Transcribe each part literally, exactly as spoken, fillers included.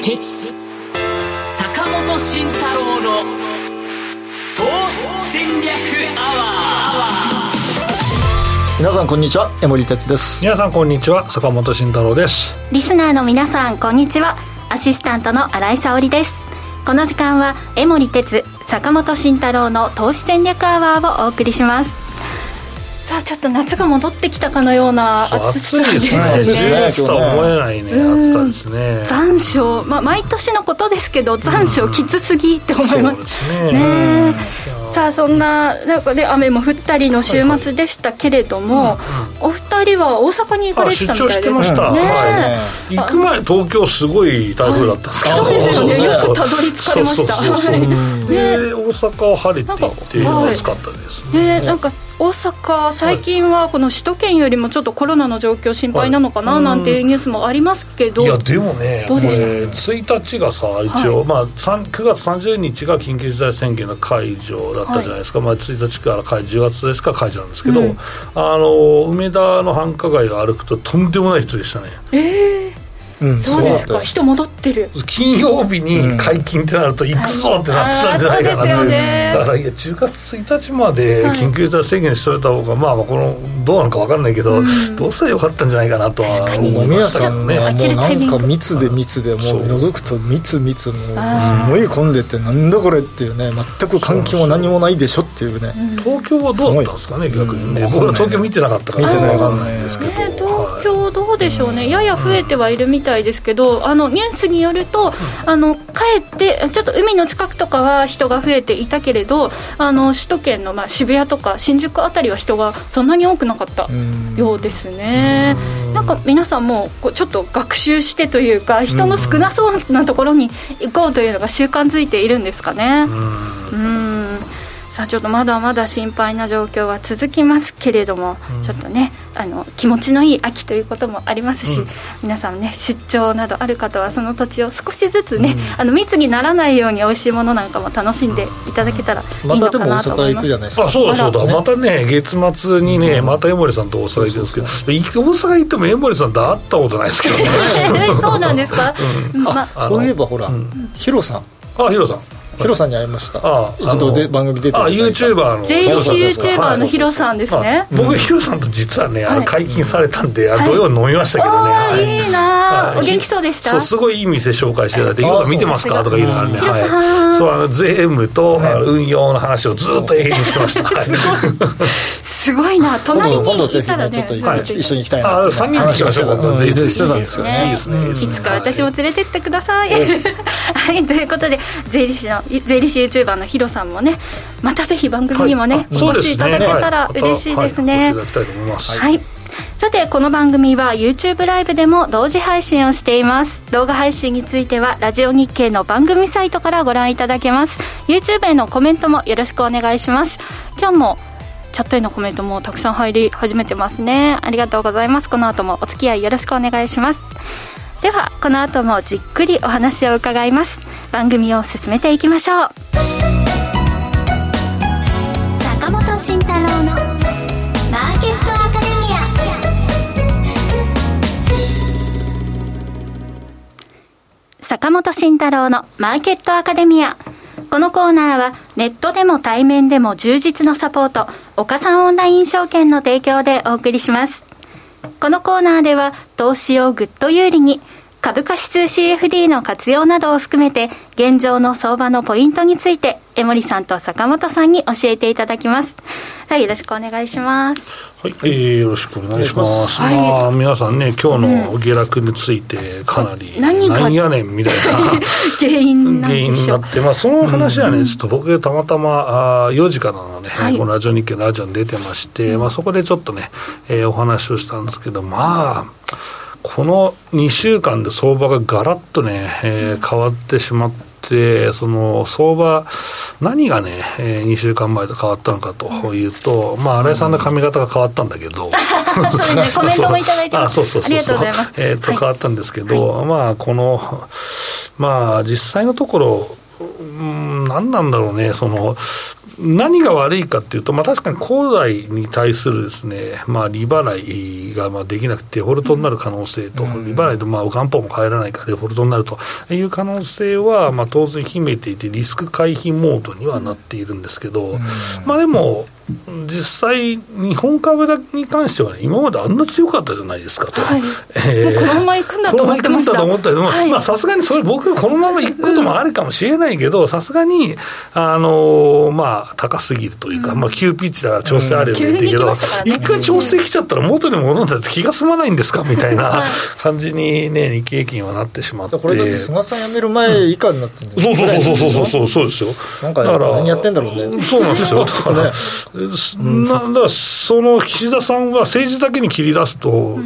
哲坂本慎太郎の投資戦略アワー。 皆さんこんにちは、江森哲です。 皆さんこんにちは、坂本慎太郎です。 リスナーの皆さんこんにちは、アシスタントの新井沙織です。この時間は江森哲坂本慎太郎の投資戦略アワーをお送りします。さあちょっと夏が戻ってきたかのような暑さですね。 暑いですね。暑さとは思えないね、暑さですね。 残暑、まあ、毎年のことですけど残暑きつすぎって思います。そうですね。ね、さあそんな中で雨も降ったりの週末でしたけれども、はいはい、お二人は大阪に行かれてたみたいです。 出張してました、ね、はい、行く前東京すごい台風だったんですけど、 はい、そうですよね、よくたどり着かれました。 そうそうそうそう、はい、で大阪は晴れていて暑かったですね。 はい、なんか大阪最近はこの首都圏よりもちょっとコロナの状況心配なのかななんていうニュースもありますけど、 いやでもね、これついたちがさ一応、はい、まあ、くがつさんじゅうにちが緊急事態宣言の解除だったじゃないですか、はい、まあ、ついたちからじゅうがつですか解除なんですけど、うん、あの梅田の繁華街を歩くととんでもない人でしたね。 えーうん、そうですか。人戻ってる。 金曜日に解禁ってなると行くぞってなってたんじゃないかなって、うん、ね、だからいやじゅうがつついたちまで緊急事態宣言しといた方が、はい、まあこのどうなのか分かんないけど、うん、どうせよかったんじゃないかなとは思いましたけどね。 もうなんか密で密でもう覗くと密密もうすごい混んでて、なんだこれっていうね、全く換気も何もないでしょっていうね。 東京はどうだったんですかね、逆にね、うん、僕は東京見てなかったから分かんないんですけど、 ね、東京どうでしょうね、やや増えてはいるみたいですけど、あのニュースによると、あの帰ってちょっと海の近くとかは人が増えていたけれど、あの首都圏の、まあ、渋谷とか新宿あたりは人がそんなに多くなかったようですね。なんか皆さんもこうちょっと学習してというか、人の少なそうなところに行こうというのが習慣づいているんですかね。うーん、さあちょっとまだまだ心配な状況は続きますけれども、うん、ちょっとね、あの気持ちのいい秋ということもありますし、うん、皆さんね出張などある方はその土地を少しずつね、うん、あの密にならないように美味しいものなんかも楽しんでいただけたらいいのかなと思います。またでも大阪行くじゃないですか。 あ、そうだそうだ、ね、またね月末にね、また江森さんと大阪行くんですけど、大阪行っても江森さんと会ったことないですけどねそうなんですか、 うん、まあ、そういえばほら、うん、ヒロさん、 あ、ヒロさんヒロさんに会いました。 ああ、 一度で番組出てる。 あ、YouTuber の税理士 YouTuber のヒロさんですね。 僕ヒロさんと実はね、あの解禁されたんで、はい、土曜に飲みましたけどね。 はい、いいな、はい、お元気そうでした。 そう、すごいいい店紹介してたんで、ヒロさん見てますかとか言いながらね、はい、そう、あの税務と、はい、運用の話をずっと永遠にしてました。 すごいな、隣にいたらね、 ちょっと一緒に行きたいな。 あ、さんにんで行きましょうか。 税理士してたんですよね。 いいですね。いつか私も連れてってください。はい、ということで税理士の税理士 YouTuberのヒロさんもね、またぜひ番組にもね、はい、お越しいただけたら嬉しいですね。はい。さてこの番組は YouTube ライブでも同時配信をしています。動画配信についてはラジオ日経の番組サイトからご覧いただけます。 YouTube へのコメントもよろしくお願いします。今日もチャットへのコメントもたくさん入り始めてますね。ありがとうございます。この後もお付き合いよろしくお願いします。ではこの後もじっくりお話を伺います。番組を進めていきましょう。 坂本慎太郎のマーケットアカデミア。 坂本慎太郎のマーケットアカデミア。このコーナーはネットでも対面でも充実のサポート、岡三オンライン証券の提供でお送りします。このコーナーでは投資をぐっと有利に、株価指数 シーエフディー の活用などを含めて現状の相場のポイントについて江森さんと坂本さんに教えていただきます。さあよろしくお願いします。 はい、えー、よろしくお願いします。はい、まあ、皆さんね今日の下落についてかなり、うん、何やねんみたいな原因なんでしょう。原因になって、まあ、その話はね、うん、ちょっと僕たまたまあよじからのね、はい、このラジオ日経のラジオに出てまして、うん、まあ、そこでちょっとね、えー、お話をしたんですけど、まあこのにしゅうかんで相場がガラッとね、えー、変わってしまって、その相場何がね、えー、にしゅうかんまえと変わったのかというと、まあ新井さんの髪型が変わったんだけど、 そうですね、コメントもいただいてます。あ、そうそうそうそう、ありがとうございます。 えー、と変わったんですけど、はい、まあこのまあ実際のところ、うん、何なんだろうね、その何が悪いかっていうと、まあ、確かに恒大に対するですね、まあ、利払いがまあできなくてデフォルトになる可能性と、うん、利払いとまあ元本も返らないからデフォルトになるという可能性はまあ当然秘めていて、リスク回避モードにはなっているんですけど、うん、まあでも実際日本株に関しては、ね、今まであんな強かったじゃないですかと、はいえー、このまま行くんだと思ってました。 このまま行くんだと思ったけど、さすがにそれ僕このまま行くこともあるかもしれないけど、さすがにあの、まあ、高すぎるというか、うんまあ、急ピッチだから調整あるよねって言うけど、一、うん、回調整来ちゃったら元に戻るんだって気が済まないんですかみたいな感じに、ね、日経平均はなってしまって、 これだって菅さん辞める前以下になってるんですよ、うん、そうそうそうそうそうそうですよ。 なんか何やってんだろうね。 そうなんですよ。だから、うんだからその岸田さんは政治だけに切り出すと、うん、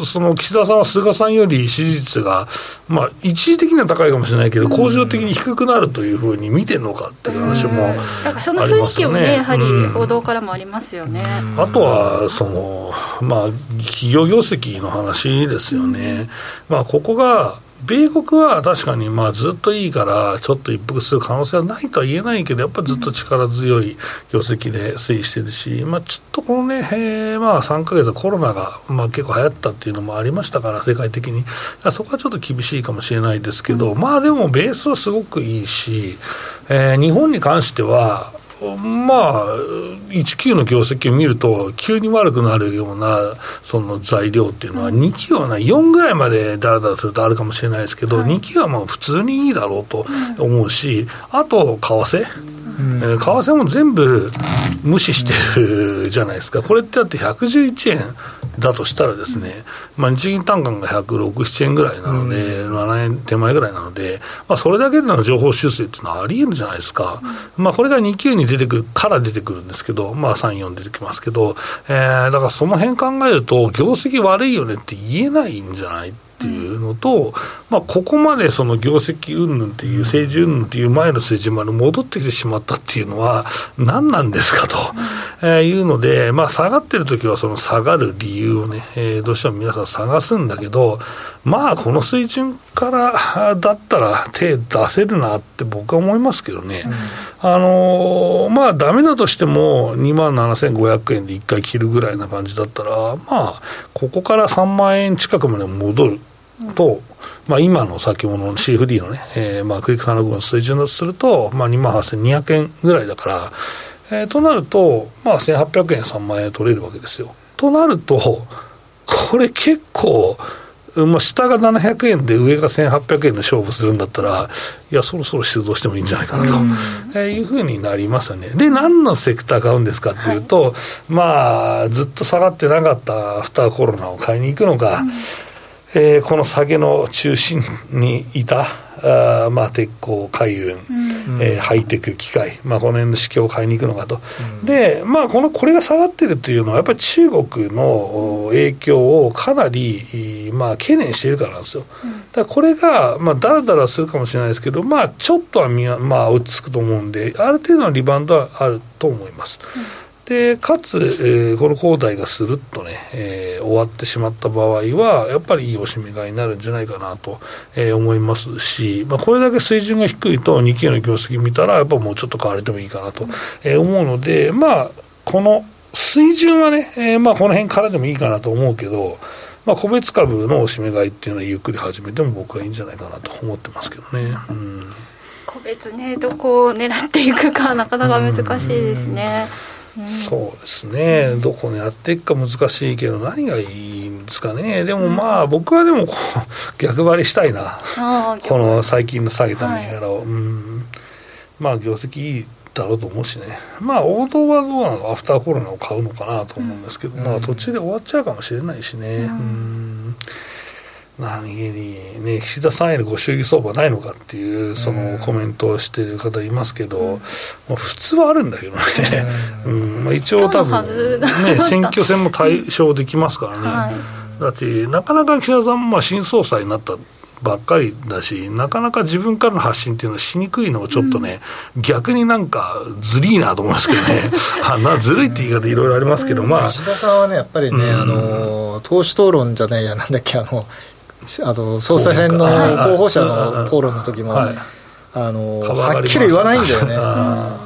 その岸田さんは菅さんより支持率が、まあ、一時的には高いかもしれないけど、恒常的に低くなるというふうに見てるのかっていう話もありますよね。 だからその雰囲気もね、やはり報道からもありますよね。 うん、あとはその、まあ、企業業績の話ですよね。うんまあ、ここが米国は確かにまあずっといいからちょっと一服する可能性はないとは言えないけど、やっぱりずっと力強い業績で推移してるし、まあ、ちょっとこのね、えー、まあさんかげつコロナがまあ結構流行ったっていうのもありましたから、世界的にそこはちょっと厳しいかもしれないですけど、まあでもベースはすごくいいし、えー、日本に関してはまあ、いちきゅうの業績を見ると急に悪くなるようなその材料っていうのはにきゅうはないよんぐらいまでだらだらするとあるかもしれないですけど、はい、にきゅうはまあ普通にいいだろうと思うし、あと為替、うんえー、為替も全部無視してるじゃないですか。これってだってひゃくじゅういちえんだとしたらですね、まあ、日銀単価がひゃくろく、ななえんぐらいなので、うん、ななえん手前ぐらいなので、まあ、それだけでの情報修正っていうのはあり得るじゃないですか、うんまあ、これがにきゅうに出てくるから出てくるんですけど、まあ、さん、よん出てきますけど、えー、だからその辺考えると業績悪いよねって言えないんじゃないっていうのと、まあ、ここまでその業績云々っていう政治云々っていう前の水準まで戻ってきてしまったっていうのは何なんですかと、うんえー、いうので、まあ、下がってる時はその下がる理由をね、えー、どうしても皆さん探すんだけど、まあこの水準からだったら手出せるなって僕は思いますけどね、うん、あのー、まあダメだとしてもにまんななせんごひゃくえんでいっかい切るぐらいな感じだったら、まあここからさんまんえん近くまで戻ると、まあ、今の先物の シーエフディー のね、えー、まあクリックさんろくごの水準だとすると、まあ、にまんはっせんにひゃくえんぐらいだから、えー、となると、まあ、せんはっぴゃくえんさんまんえん取れるわけですよ。となるとこれ結構、まあ、下がななひゃくえんで上がせんはっぴゃくえんで勝負するんだったら、いやそろそろ出動してもいいんじゃないかなと、うんえー、いうふうになりますよね。で何のセクター買うんですかっていうと、はい、まあずっと下がってなかったアフターコロナを買いに行くのか、うんえー、この下げの中心にいたあ、まあ、鉄鋼、海運、うんえー、ハイテク、機械、まあ、この辺の市況を買いに行くのかと、うん、で、まあ、このこれが下がってるというのはやっぱり中国の影響をかなり、まあ、懸念しているからなんですよ。だからこれが、まあ、だらだらするかもしれないですけど、まあ、ちょっとはみ、まあ、落ち着くと思うんで、ある程度のリバウンドはあると思います。うんでかつ、えー、この恒大がスルッとね、えー、終わってしまった場合はやっぱりいいおしめ買いになるんじゃないかなと、えー、思いますし、まあ、これだけ水準が低いと日経の業績見たらやっぱもうちょっと買われてもいいかなと、えー、思うので、まあ、この水準はね、えーまあ、この辺からでもいいかなと思うけど、まあ、個別株のおしめ買いっていうのはゆっくり始めても僕はいいんじゃないかなと思ってますけどね、うん、 個別ねどこを狙っていくかなかなか難しいですね、うんうん、そうですね、どこ狙っていくか難しいけど何がいいんですかね。でもまあ僕はでもこう逆張りしたいな、この最近の下げた銘柄を、はい、うんまあ業績いいだろうと思うしね、まあ王道はどうなの、アフターコロナを買うのかなと思うんですけど、うん、まあ途中で終わっちゃうかもしれないしね、うんうん何気にね、岸田さんへのご祝儀相場ないのかっていうそのコメントをしている方いますけど、うんまあ、普通はあるんだけどね、うんまあ、一応多分、ね、選挙戦も対象できますからね、はい、だってなかなか岸田さんもまあ新総裁になったばっかりだし、なかなか自分からの発信っていうのはしにくいのをちょっとね、うん、逆になんかずりーなと思いますけどねあなずるいって言い方いろいろありますけど、まあ岸田さんはねやっぱりね、うん、あの党首討論じゃないやなんだっけあのあの総裁選の候補者の討論の時も、はい、あのはっきり言わないんだよね、あ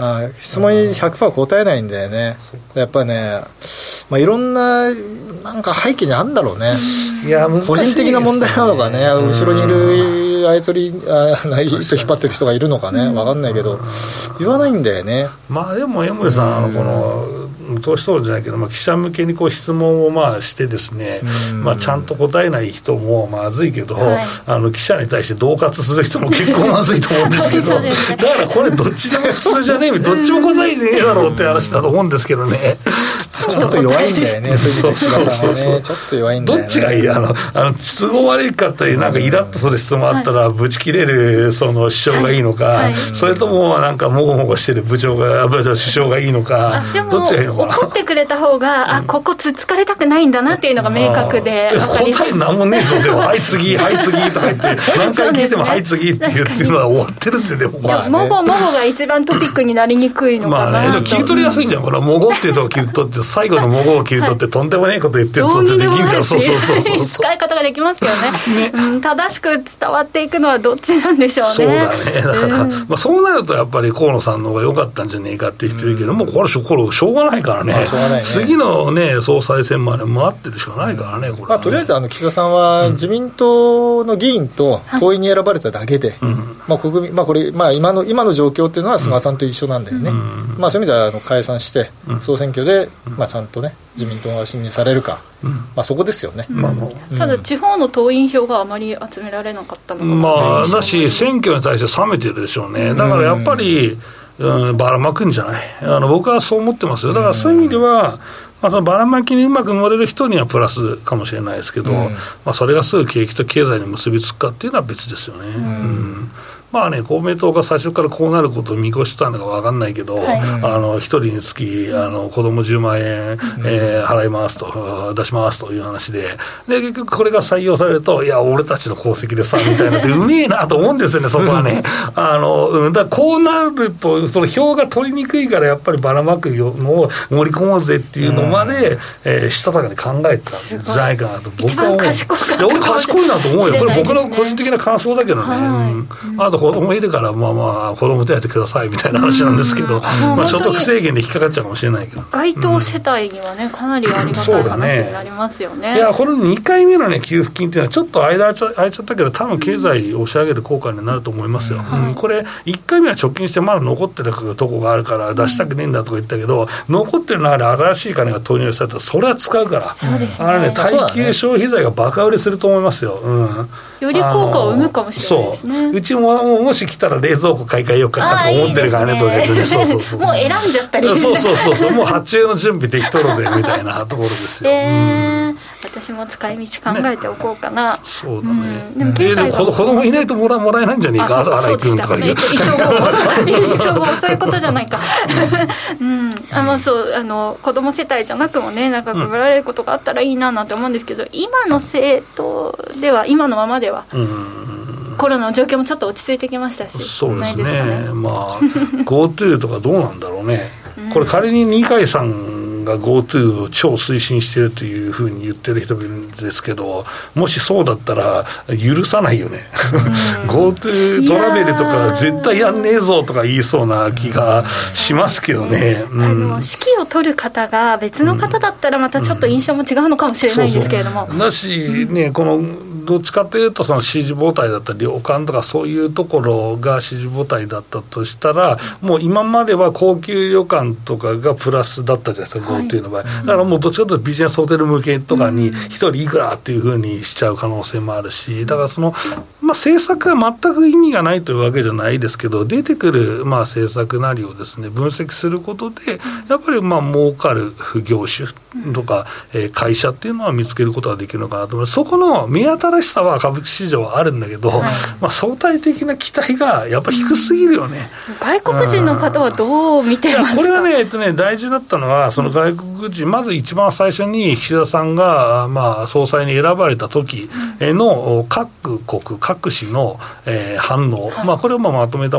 あ質問に ひゃくパーセント 答えないんだよね。やっぱりね、まあ、いろんななんか背景にあるんだろうね。 いや難しいですね、 個人的な問題なのかね、後ろにいる操りあ糸引っ張ってる人がいるのかね、分かんないけど言わないんだよね。 まあでも江森さん、あのこの投資等じゃないけど、まあ、記者向けにこう質問をまあしてですね、まあ、ちゃんと答えない人もまずいけど、はい、あの記者に対して恫喝する人も結構まずいと思うんですけどね、だからこれどっちでも普通じゃねえどっちも答えねえだろうって話だと思うんですけどね。 ちょっと弱いんだよね、そういう意味で菅さんはね、ちょっと弱いんだよね。 どっちがいい、あのあの都合悪いかったり、なんかイラッとする質問あったらぶち切れるその首相がいいのか、はいはい、それともなんかもごもごしてる部長が首相がいいのか、どっちがいいのかな。 怒ってくれた方が、あ、ここつつかれたくないんだなっていうのが明確で、 答えなんもねえぞでもはい次はい次とか言って何回聞いてもはい次って言ってるのは終わってるんですよ。でもまあ、ね、 もごもごが一番トピックになりにくいのかな。 まあね、切り取りやすいんじゃん、これもごっていうとこ切り取って最後のもごを切り取って、はい、とんでもねえこと言ってるとってできんじゃん。そうそうそうそう使い方ができますけど ね, ね、うん、正しく伝わっていくのはどっちなんでしょうね。 そうだね、だから、うんまあ、そうなるとやっぱり河野さんの方が良かったんじゃねえかっていう人いるけど、うん、もうこれしょうがないからね、まあ、ね次のね総裁選まで回ってるしかないからね、これはね。 まあ、とりあえずあの岸田さんは自民党の議員と党員に選ばれただけで、うんまあ国民まあ、これ、まあ、今の今の状況っていうのは菅さんと一緒なんだよね、うんまあ、そういう意味ではあの解散して総選挙で、まあ、ちゃんとね自民党が信任されるか、うんまあ、そこですよね、うんまあうん、ただ地方の党員票があまり集められなかったのかな、 まあ、だし選挙に対して冷めてるでしょうね。だからやっぱり、うん、ばらまくんじゃない、あの僕はそう思ってますよ。だからそういう意味ではまあ、そのばらまきにうまく乗れる人にはプラスかもしれないですけど、うんまあ、それがすぐ景気と経済に結びつくかっていうのは別ですよね、うんうんまあね、公明党が最初からこうなることを見越してたのか分かんないけど、はい、あの一人につきあの子供じゅうまんえん、えー、払いますと出しますという話で、で結局これが採用されるといや俺たちの功績でさみたいなってうめえなと思うんですよねそこはねあの、うん、だからこうなるとその票が取りにくいからやっぱりばらまくのを盛り込もうぜっていうのまで、うんえー、したたかに考えてたんじゃないかなと僕は思う。 一番賢かった。 俺賢いなと思うよ。これ僕の個人的な感想だけどね、うん、あと子供いるからまあまあ子供手当くださいみたいな話なんですけど、まあ、所得制限で引っかかっちゃうかもしれないけど、 該当世帯にはねかなりありがたい話になりますよね。 ねいやこれにかいめの、ね、給付金っていうのはちょっと間空いちゃったけど多分経済を押し上げる効果になると思いますよ、うんうん、これいっかいめは貯金してまだ残ってるとこがあるから出したくねえんだとか言ったけど、うん、残ってる中で新しい金が投入されたらそれは使うから、 そうですね、 あのね耐久消費財がバカ売れすると思いますよ、うん、 より効果を生むかもしれないですね。 そううちももし来たら冷蔵庫買い替えようかなと思ってるからね、とりあえずね、そうそうそうもう選んじゃったりそうそうそうそうもう発注の準備できとるぜみたいなところですよ、 えーうん、私も使い道考えておこうかな、ね、 そうだね、 うん、でも経済が、 えー、でも子供いないともらもらえないんじゃねえか、 あそうでした、ね、一緒後一緒後そういうことじゃないか、うんあまあ、そうあの子供世帯じゃなくもねなんか配られることがあったらいいななんて思うんですけど、うん、今の政党では今のままでは、うんコロナの状況もちょっと落ち着いてきましたし、 そうです ね, ですねまあ GoTo とかどうなんだろうね、うん、これ仮に二階さんが GoTo を超推進しているというふうに言ってる人もいるんですけど、もしそうだったら許さないよね、うん、GoTo トラベルとか絶対やんねえぞとか言いそうな気がしますけどね、うん、 あの指揮を取る方が別の方だったらまたちょっと印象も違うのかもしれないんですけれども、 そうそうだしね、このどっちかというとその支持母体だったり旅館とかそういうところが支持母体だったとしたら、もう今までは高級旅館とかがプラスだったじゃないですか、はい、GoTo の場合だからもうどっちかというとビジネスホテル向けとかに一人いくらっていうふうにしちゃう可能性もあるし、だからその、まあ、政策は全く意味がないというわけじゃないですけど、出てくるまあ政策なりをですね分析することでやっぱりまあ儲かる業種とか、えー、会社っていうのは見つけることができるのかなと思います。そこの見当たらしさは株式市場はあるんだけど、はいまあ、相対的な期待がやっぱり低すぎるよね、 うん、外国人の方はどう見てますか。 これはね、えっとね、大事だったのはその外国人、まず一番最初に岸田さんが、まあ、総裁に選ばれた時の各国各市の、えー、反応、はいまあ、これをまあまとめたものを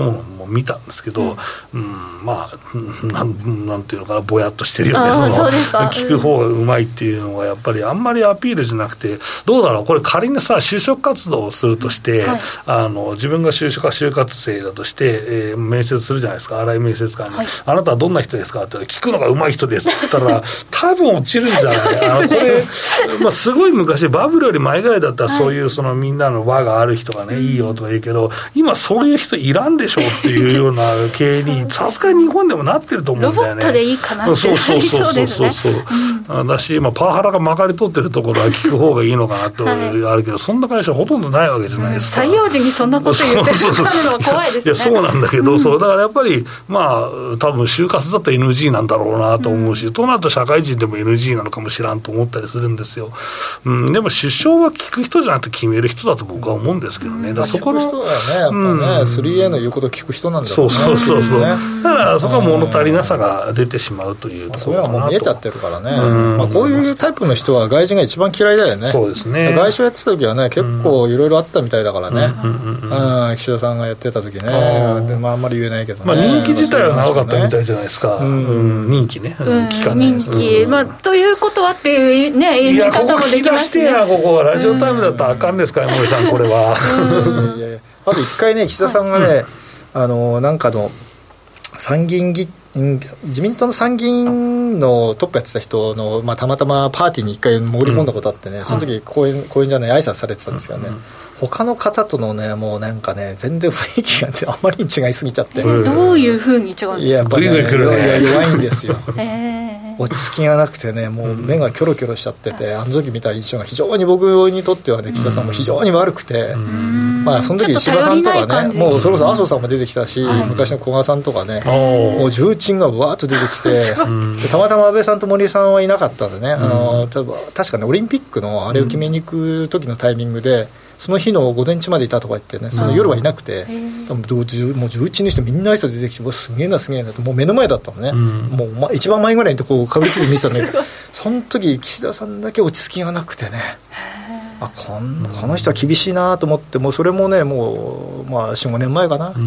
も見たんですけど、うんうん、まあなん、なんていうのかな、ぼやっとしてるよね。そのそうですか。 聞く方がうまいっていうのがやっぱりあんまりアピールじゃなくて、どうだろう、これ仮にさ就職活動をするとして、はい、あの自分が就職就活生だとして、えー、面接するじゃないですか、新井面接官に、はい、あなたはどんな人ですかって聞くのがうまい人ですって言ったら多分落ちるんじゃないあのこれ、まあ、すごい昔バブルより前ぐらいだったらそういう、はい、そのみんなの輪がある人がね、いいよとか言うけど、今そういう人いらんでしょっていうような経営にさすがに日本でもなってると思うんだよね。 ロボットでいいかなってそうそうそうそうそうそう、うん、だし、まあ、パワハラがまかり通ってるところは聞く方がいいのかなとあるけど、はい、そんな会社ほとんどないわけじゃないですか、 うん、採用時にそんなこと言ってるのは怖いですね。 いやそうなんだけど、うん、そうだからやっぱりまあ多分就活だったら エヌジー なんだろうなと思うし、うん、となると社会人でも エヌジー なのかもしらんと思ったりするんですよ、うん、でも首相は聞く人じゃなくて決める人だと僕は思うんですけどね、うん、だからそこの聞く人だよね、やっぱね、うん、スリーエー の言うことを聞く人なんだろうね。 そうそうそうそう、ね、だからそこは物足りなさが出てしまうというところかなと、まあ、それはもう見えちゃってるからね、うんまあ、こういうタイプの人は外人が一番嫌いだよね。 そうですね、 外相やってた時はね結構いろいろあったみたいだからね、うんうんうん、岸田さんがやってた時ね、あ,、まあ、あんまり言えないけどね、まあ、 任期自体は長かったみたいじゃないですか、うんうん、任期ね、 うん、 期間ね、任期、うんまあ、ということはっていう、ね、言い方もできますね。 いやここ聞き出してや、ここはラジオタイムだったらあかんですか、江森さんこれは。 いやいやあと一回ね岸田さんがね、うん、あのなんかの参議院議自民党の参議院のトップやってた人の、まあ、たまたまパーティーに一回潜り込んだことあってね、うん、その時講演、講演じゃない挨拶されてたんですけどね、うん、他の方とのねもうなんかね全然雰囲気が、ね、あまりに違いすぎちゃって、えー、どういう風に違うんですか。 いややっぱり、ね、 ね、 弱いんですよ、 えー、 落ち着きがなくてねもう目がキョロキョロしちゃってて、うん、あの時見た印象が非常に僕にとってはね岸田さんも非常に悪くて、うん、まあ、その時石破さんとかねもうそれこそ麻生さんも出てきたし、うん、昔の古賀さんとかね、うん、もう重鎮がわーっと出てきてでたまたま安倍さんと森さんはいなかったんでね、うん、あの確かねオリンピックのあれを決めに行く時のタイミングでその日の午前中までいたとか言ってねその夜はいなくて、多分もう重鎮の人みんな挨拶出てきてすげえなすげえなともう目の前だったのね、うん、もう、ま、一番前ぐらいにこうかぶりついて見てたんだけどその時岸田さんだけ落ち着きがなくてねあ こ, んこの人は厳しいなと思ってもうそれもねもう、まあ、よん、ごねんまえかな、うん、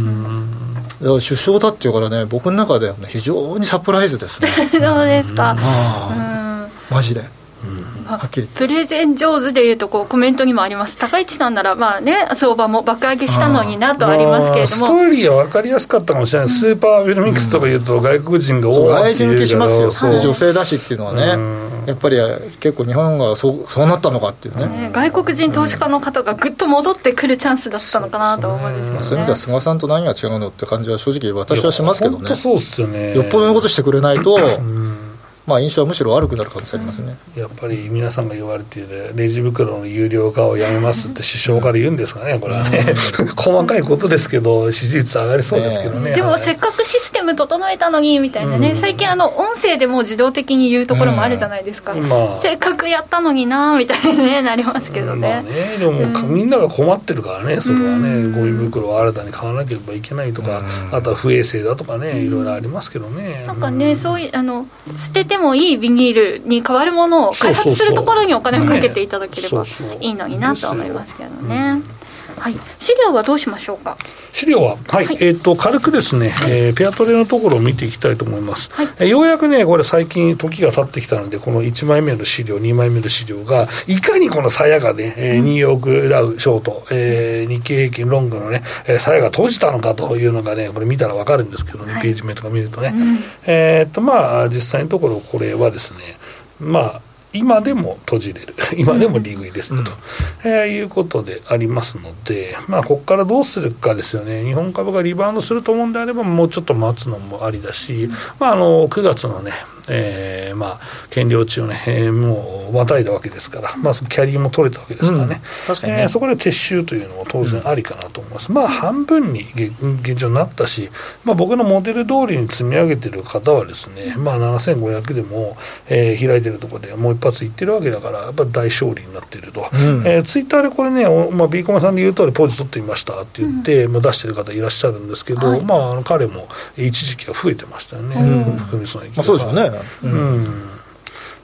だから首相だっていうからね僕の中では、ね、非常にサプライズですね。 そうですか、うんあマジではっきりプレゼン上手でいうとこうコメントにもあります。高市さんならまあ、ね、相場も爆上げしたのになとありますけれども、 まあ、ストーリーは分かりやすかったかもしれない、うん、スーパーウェルミックスとかいうと外国人が多いっていう外人受けしますよ、で女性だしっていうのはね、うん、やっぱり結構日本がそう、そうなったのかっていうね、 ね外国人投資家の方がぐっと戻ってくるチャンスだったのかなと思うんですけどね、 まあ、そういう意味では菅さんと何が違うのって感じは正直私はしますけどね。 本当そうっすよね。 よっぽどのことしてくれないと、うんまあ、印象はむしろ悪くなる可能性ありますね、 うん、やっぱり皆さんが言われているレジ袋の有料化をやめますって首相から言うんですかね、これはね細かいことですけど支持率上がりそうですけどね、 ねでもせっかくシステム整えたのにみたいなね、うん、最近あの音声でも自動的に言うところもあるじゃないですか、うんまあ、せっかくやったのになみたいな、ね、なりますけどね、うんまあ、ねでも、うん、みんなが困ってるからねそれはね、うん、ゴミ袋を新たに買わなければいけないとか、うん、あとは不衛生だとかねいろいろありますけどね、 なんかね、うん、そういうあの捨ててもいいビニールに代わるものを開発するところにお金をかけていただければいいのになと思いますけどね。はい、資料はどうしましょうか。 資料は、はいはいえー、と軽くですね、えー、ペアトレのところを見ていきたいと思います、はいえー、ようやくねこれ最近時が経ってきたのでこのいちまいめの資料にまいめの資料がいかにこの鞘がね、えー、ニューヨークダウショート、えー、日経平均ロングのね鞘が閉じたのかというのがねこれ見たら分かるんですけどね、はい、ページ目とか見るとね、うん、えー、とまあ実際のところこれはですねまあ今でも閉じれる今でも利食いですね、うん、と、えー、いうことでありますので、まあ、ここからどうするかですよね。日本株がリバウンドすると思うんであればもうちょっと待つのもありだし、うんまあ、あのくがつのねえーまあ、権利落ちをね、えー、もうまたいだわけですから、まあ、キャリーも取れたわけですからね、うん確かにねえー、そこで撤収というのも当然ありかなと思います、うん、まあ半分に現状になったし、まあ、僕のモデル通りに積み上げている方はですね、まあ、ななせんごひゃくでも、えー、開いてるところでもう一発いってるわけだからやっぱり大勝利になっていると、うんえー、ツイッターでこれね、まあ、ビーコマさんで言う通りポジ取ってみましたって言って、うんまあ、出してる方いらっしゃるんですけど、はいまあ、あの彼も一時期は増えてましたよね、うん、含み損益が、 まあ、そうですよねうん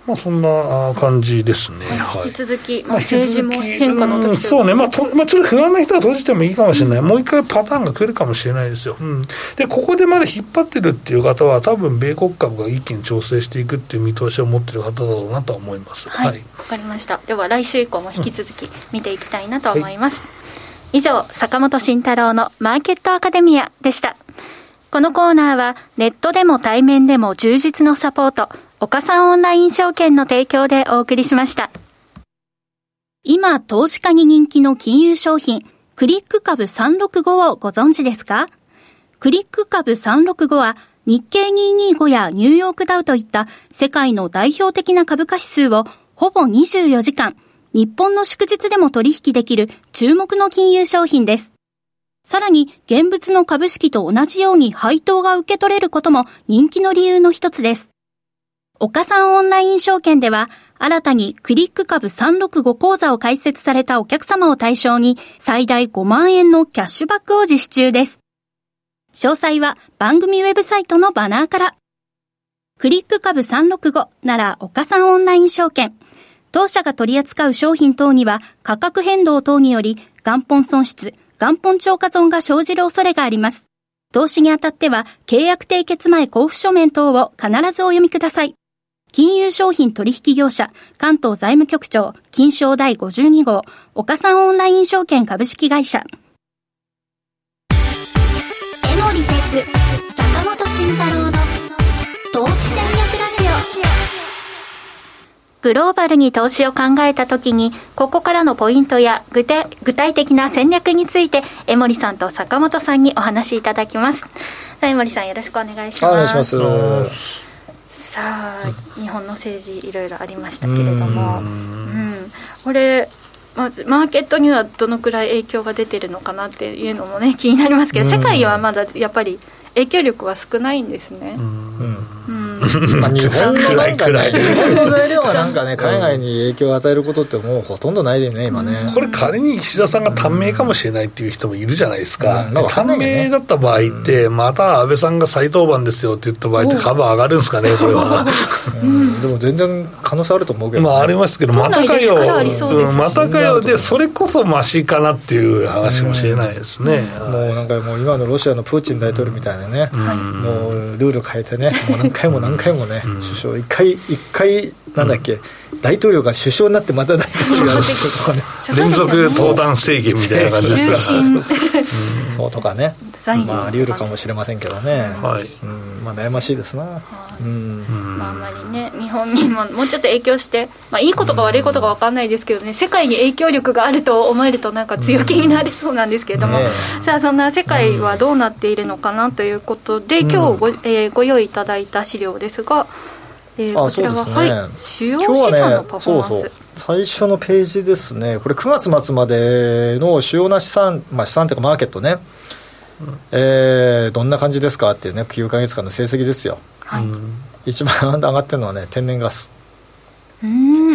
まあ、そんな感じですね、 はい、引き続き、まあ、 まあ、 政治も変化の時というか、 そうね、まあとまあ、ちょっと不安な人は閉じてもいいかもしれない、うん、もう一回パターンが来るかもしれないですよ、うん、でここでまだ引っ張ってるっていう方は多分米国株が一気に調整していくっていう見通しを持っている方だろうなとは思います。 はい、わ、はい、かりました。では来週以降も引き続き見ていきたいなと思います、うんはい、以上坂本慎太郎のマーケットアカデミアでした。このコーナーはネットでも対面でも充実のサポート、岡三オンライン証券の提供でお送りしました。今投資家に人気の金融商品クリック株さんろくごをご存知ですか？クリック株さんろくごは日経にひゃくにじゅうごやニューヨークダウといった世界の代表的な株価指数をほぼにじゅうよじかん日本の祝日でも取引できる注目の金融商品です。さらに現物の株式と同じように配当が受け取れることも人気の理由の一つです。岡三オンライン証券では新たにクリック株さんろくご講座を開設されたお客様を対象に最大ごまんえんのキャッシュバックを実施中です。詳細は番組ウェブサイトのバナーから。クリック株さんろくごなら岡三オンライン証券。当社が取り扱う商品等には価格変動等により元本損失、元本超過損が生じる恐れがあります。投資にあたっては契約締結前交付書面等を必ずお読みください。金融商品取引業者関東財務局長金商第ごじゅうに号岡三オンライン証券株式会社。 江守哲坂本慎太郎の投資戦略ラジオ。 グローバルに投資を考えたときにここからのポイントや具体、具体的な戦略について江守さんと坂本さんにお話しいただきます。江守さんよろしくお願いします。 お願いします。 さあ日本の政治いろいろありましたけれども、うん、うん、これまずマーケットにはどのくらい影響が出てるのかなっていうのもね気になりますけど、世界はまだやっぱり影響力は少ないんですね。うん、うんまあ、日本のなんかね、日本の材料がなんかね、海外に影響を与えることってもうほとんどないでね、今ね。 これ仮に岸田さんが短命かもしれないっていう人もいるじゃないですか。うん、短命だった場合って、また安倍さんが再登板ですよって言った場合って株上がるんですかね、これは。 うん、でも全然可能性あると思うけど、ね。 まあありますけど、またかよ、うん、またかよで、それこそマシかなっていう話かもしれないですね。 うん、もうなんかもう今のロシアのプーチン大統領みたいなね、うん、もうルール変えてね、もう何回も何回もね、うん首相一回一回なんだっけ、うん、大統領が首相になってまた大統領がとかね連続登壇制限みたいな感じですからそうとかね、まああり得るかもしれませんけどね、 はい、 うん、まあ悩ましいですな、うん、 まあ、あんまりね日本にももうちょっと影響して、まあ、いいことか悪いことか分かんないですけどね、世界に影響力があると思えるとなんか強気になれそうなんですけれども、ね、さあそんな世界はどうなっているのかなということで、うん、今日ご、えー、ご用意いただいた資料ですが、えー、こちらは、ね、はい、主要資産のパフォーマンス、ね、そうそう最初のページですね。これくがつ末までの主要な資産、まあ、資産というかマーケットね、うん、えー、どんな感じですかっていうねきゅうかげつかんの成績ですよ、はい、一番上がってるのはね天然ガス、 うん、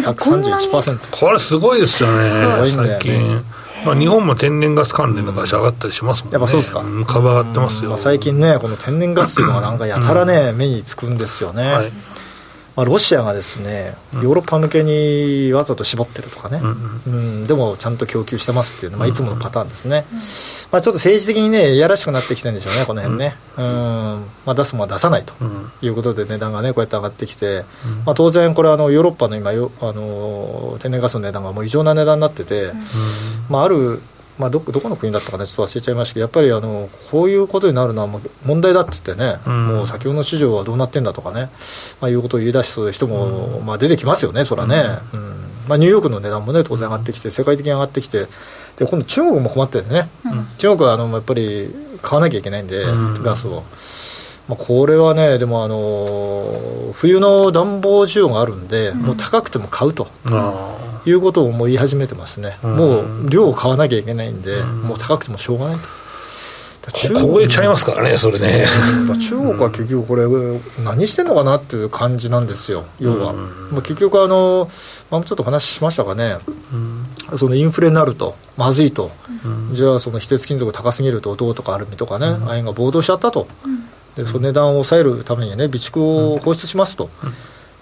ひゃくさんじゅういちパーセント。 これすごいですよね。 すごいんだよね。 最近、まあ、日本も天然ガス関連の会社上がったりしますもんね。 やっぱそうですか、 うん、株上がってますよ、 まあ、最近ねこの天然ガスっていうのがなんかやたらね、うん、目につくんですよね、はい、まあ、ロシアがですねヨーロッパ向けにわざと絞ってるとかね、うんうん、でもちゃんと供給してますっていうのは、まあ、いつものパターンですね、うん、まあ、ちょっと政治的にねいやらしくなってきてるんでしょうねこの辺ね、うんうん、まあ、出すものは出さないということで値段がねこうやって上がってきて、うん、まあ、当然これはあのヨーロッパの今よあの天然ガスの値段がもう異常な値段になってて、うん、まあ、あるまあ、ど, どこの国だったかねちょっと忘れちゃいましたけど、やっぱりあのこういうことになるのはもう問題だって言ってね、うん、もう先ほどの市場はどうなってんだとかね、まあ、いうことを言い出す人も、うん、まあ、出てきますよねそらね、うんうん、まあ、ニューヨークの値段もね当然上がってきて世界的に上がってきて、で今度中国も困ってるんでね、うん、中国はあのやっぱり買わなきゃいけないんで、うん、ガスを、まあ、これはねでもあの冬の暖房需要があるんで、うん、もう高くても買うと、うんいうことをもう言い始めてますね、うん、もう量を買わなきゃいけないんで、うん、もう高くてもしょうがないと。 凍えちゃいますからねそれね中国は結局これ何してんのかなっていう感じなんですよ要は、うん、まあ、結局あの、まあ、ちょっと話しましたかね、うん、そのインフレになるとまずいと、うん、じゃあその非鉄金属高すぎるとどうとかアルミとかね、うん、ああいうのが暴動しちゃったと、うん、でその値段を抑えるためにね備蓄を放出しますと、うん、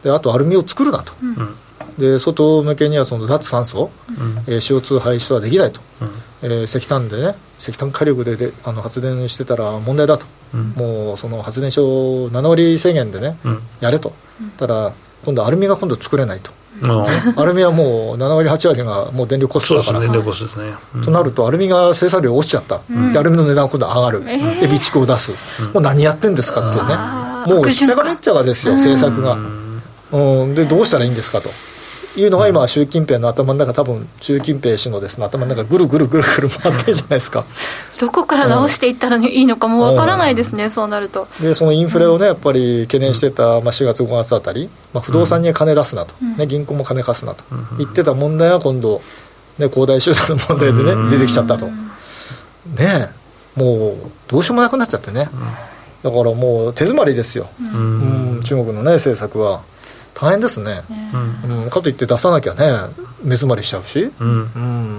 であとアルミを作るなと、うん、で外向けにはその脱炭素、うんえー、シーオーツー 排出はできないと、うんえー、石炭でね石炭火力でであの発電してたら問題だと、うん、もうその発電所なな割制限でね、うん、やれと、うん、ただ今度アルミが今度作れないと、うん、アルミはもうなな割はち割がもう電力コストだから、 そうですね、電力コストですね、うん、 となるとアルミが生産量落ちちゃった、うん、でアルミの値段が今度上がる、えー、で備蓄を出す、うん、もう何やってんですかっていうね、もうしっちゃかめっちゃかですよ、政策が、うんうん、でどうしたらいいんですかというのが今、習近平の頭の中、多分習近平氏のです、ね、頭の中ぐるぐるぐるぐる回ってるじゃないですか。 そこから直していったらいいのかもわからないですね、うん、そうなると。 でそのインフレをねやっぱり懸念してた、まあ、しがつごがつあたり、まあ、不動産には金出すなと、うんね、銀行も金貸すなと言ってた問題が今度、ね、恒大集団の問題でね出てきちゃったと、ね、もうどうしようもなくなっちゃってね、だからもう手詰まりですよ、うんうん、中国の、ね、政策は大変ですね、うんうん、かといって出さなきゃね目詰まりしちゃうし、うんうん、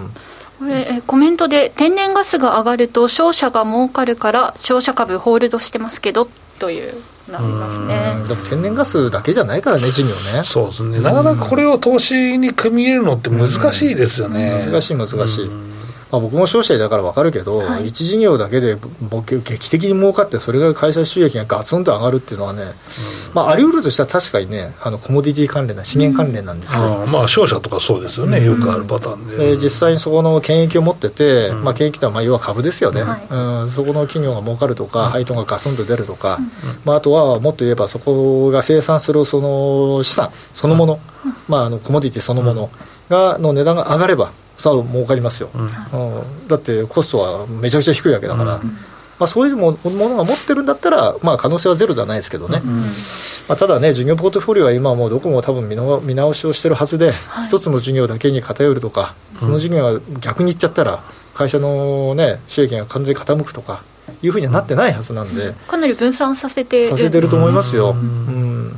これえコメントで天然ガスが上がると商社が儲かるから商社株ホールドしてますけどというなりますね。 でも天然ガスだけじゃないからね事業ね。 そうですね、なかなかこれを投資に組み入れるのって難しいですよね、 うん、難しい難しい、うんまあ、僕も商社だから分かるけど、はい、一事業だけで劇的に儲かってそれが会社収益がガツンと上がるっていうのはね、うんまあ、あり得るとしたら確かにねあのコモディティ関連な資源関連なんですよ、うんあまあ、商社とかそうですよね、うん、よくあるパターンで、 で実際にそこの権益を持ってて、うんまあ、権益とはまあ要は株ですよね、はいうん、そこの企業が儲かるとか、うん、配当がガツンと出るとか、うんまあ、あとはもっと言えばそこが生産するその資産そのもの、うんまあ、あのコモディティそのものがの値段が上がればさあ儲かりますよ、うんうん、だってコストはめちゃくちゃ低いわけだから、うんまあ、そういうものが持ってるんだったら、まあ、可能性はゼロではないですけどね、うんまあ、ただね事業ポートフォリオは今もうどこも多分見の見直しをしてるはずで、はい、一つの事業だけに偏るとかその事業が逆にいっちゃったら会社の、ね、収益が完全に傾くとかいうふうにはなってないはずなんで、うん、 かなり分散させてるさせてると思いますよ、うん、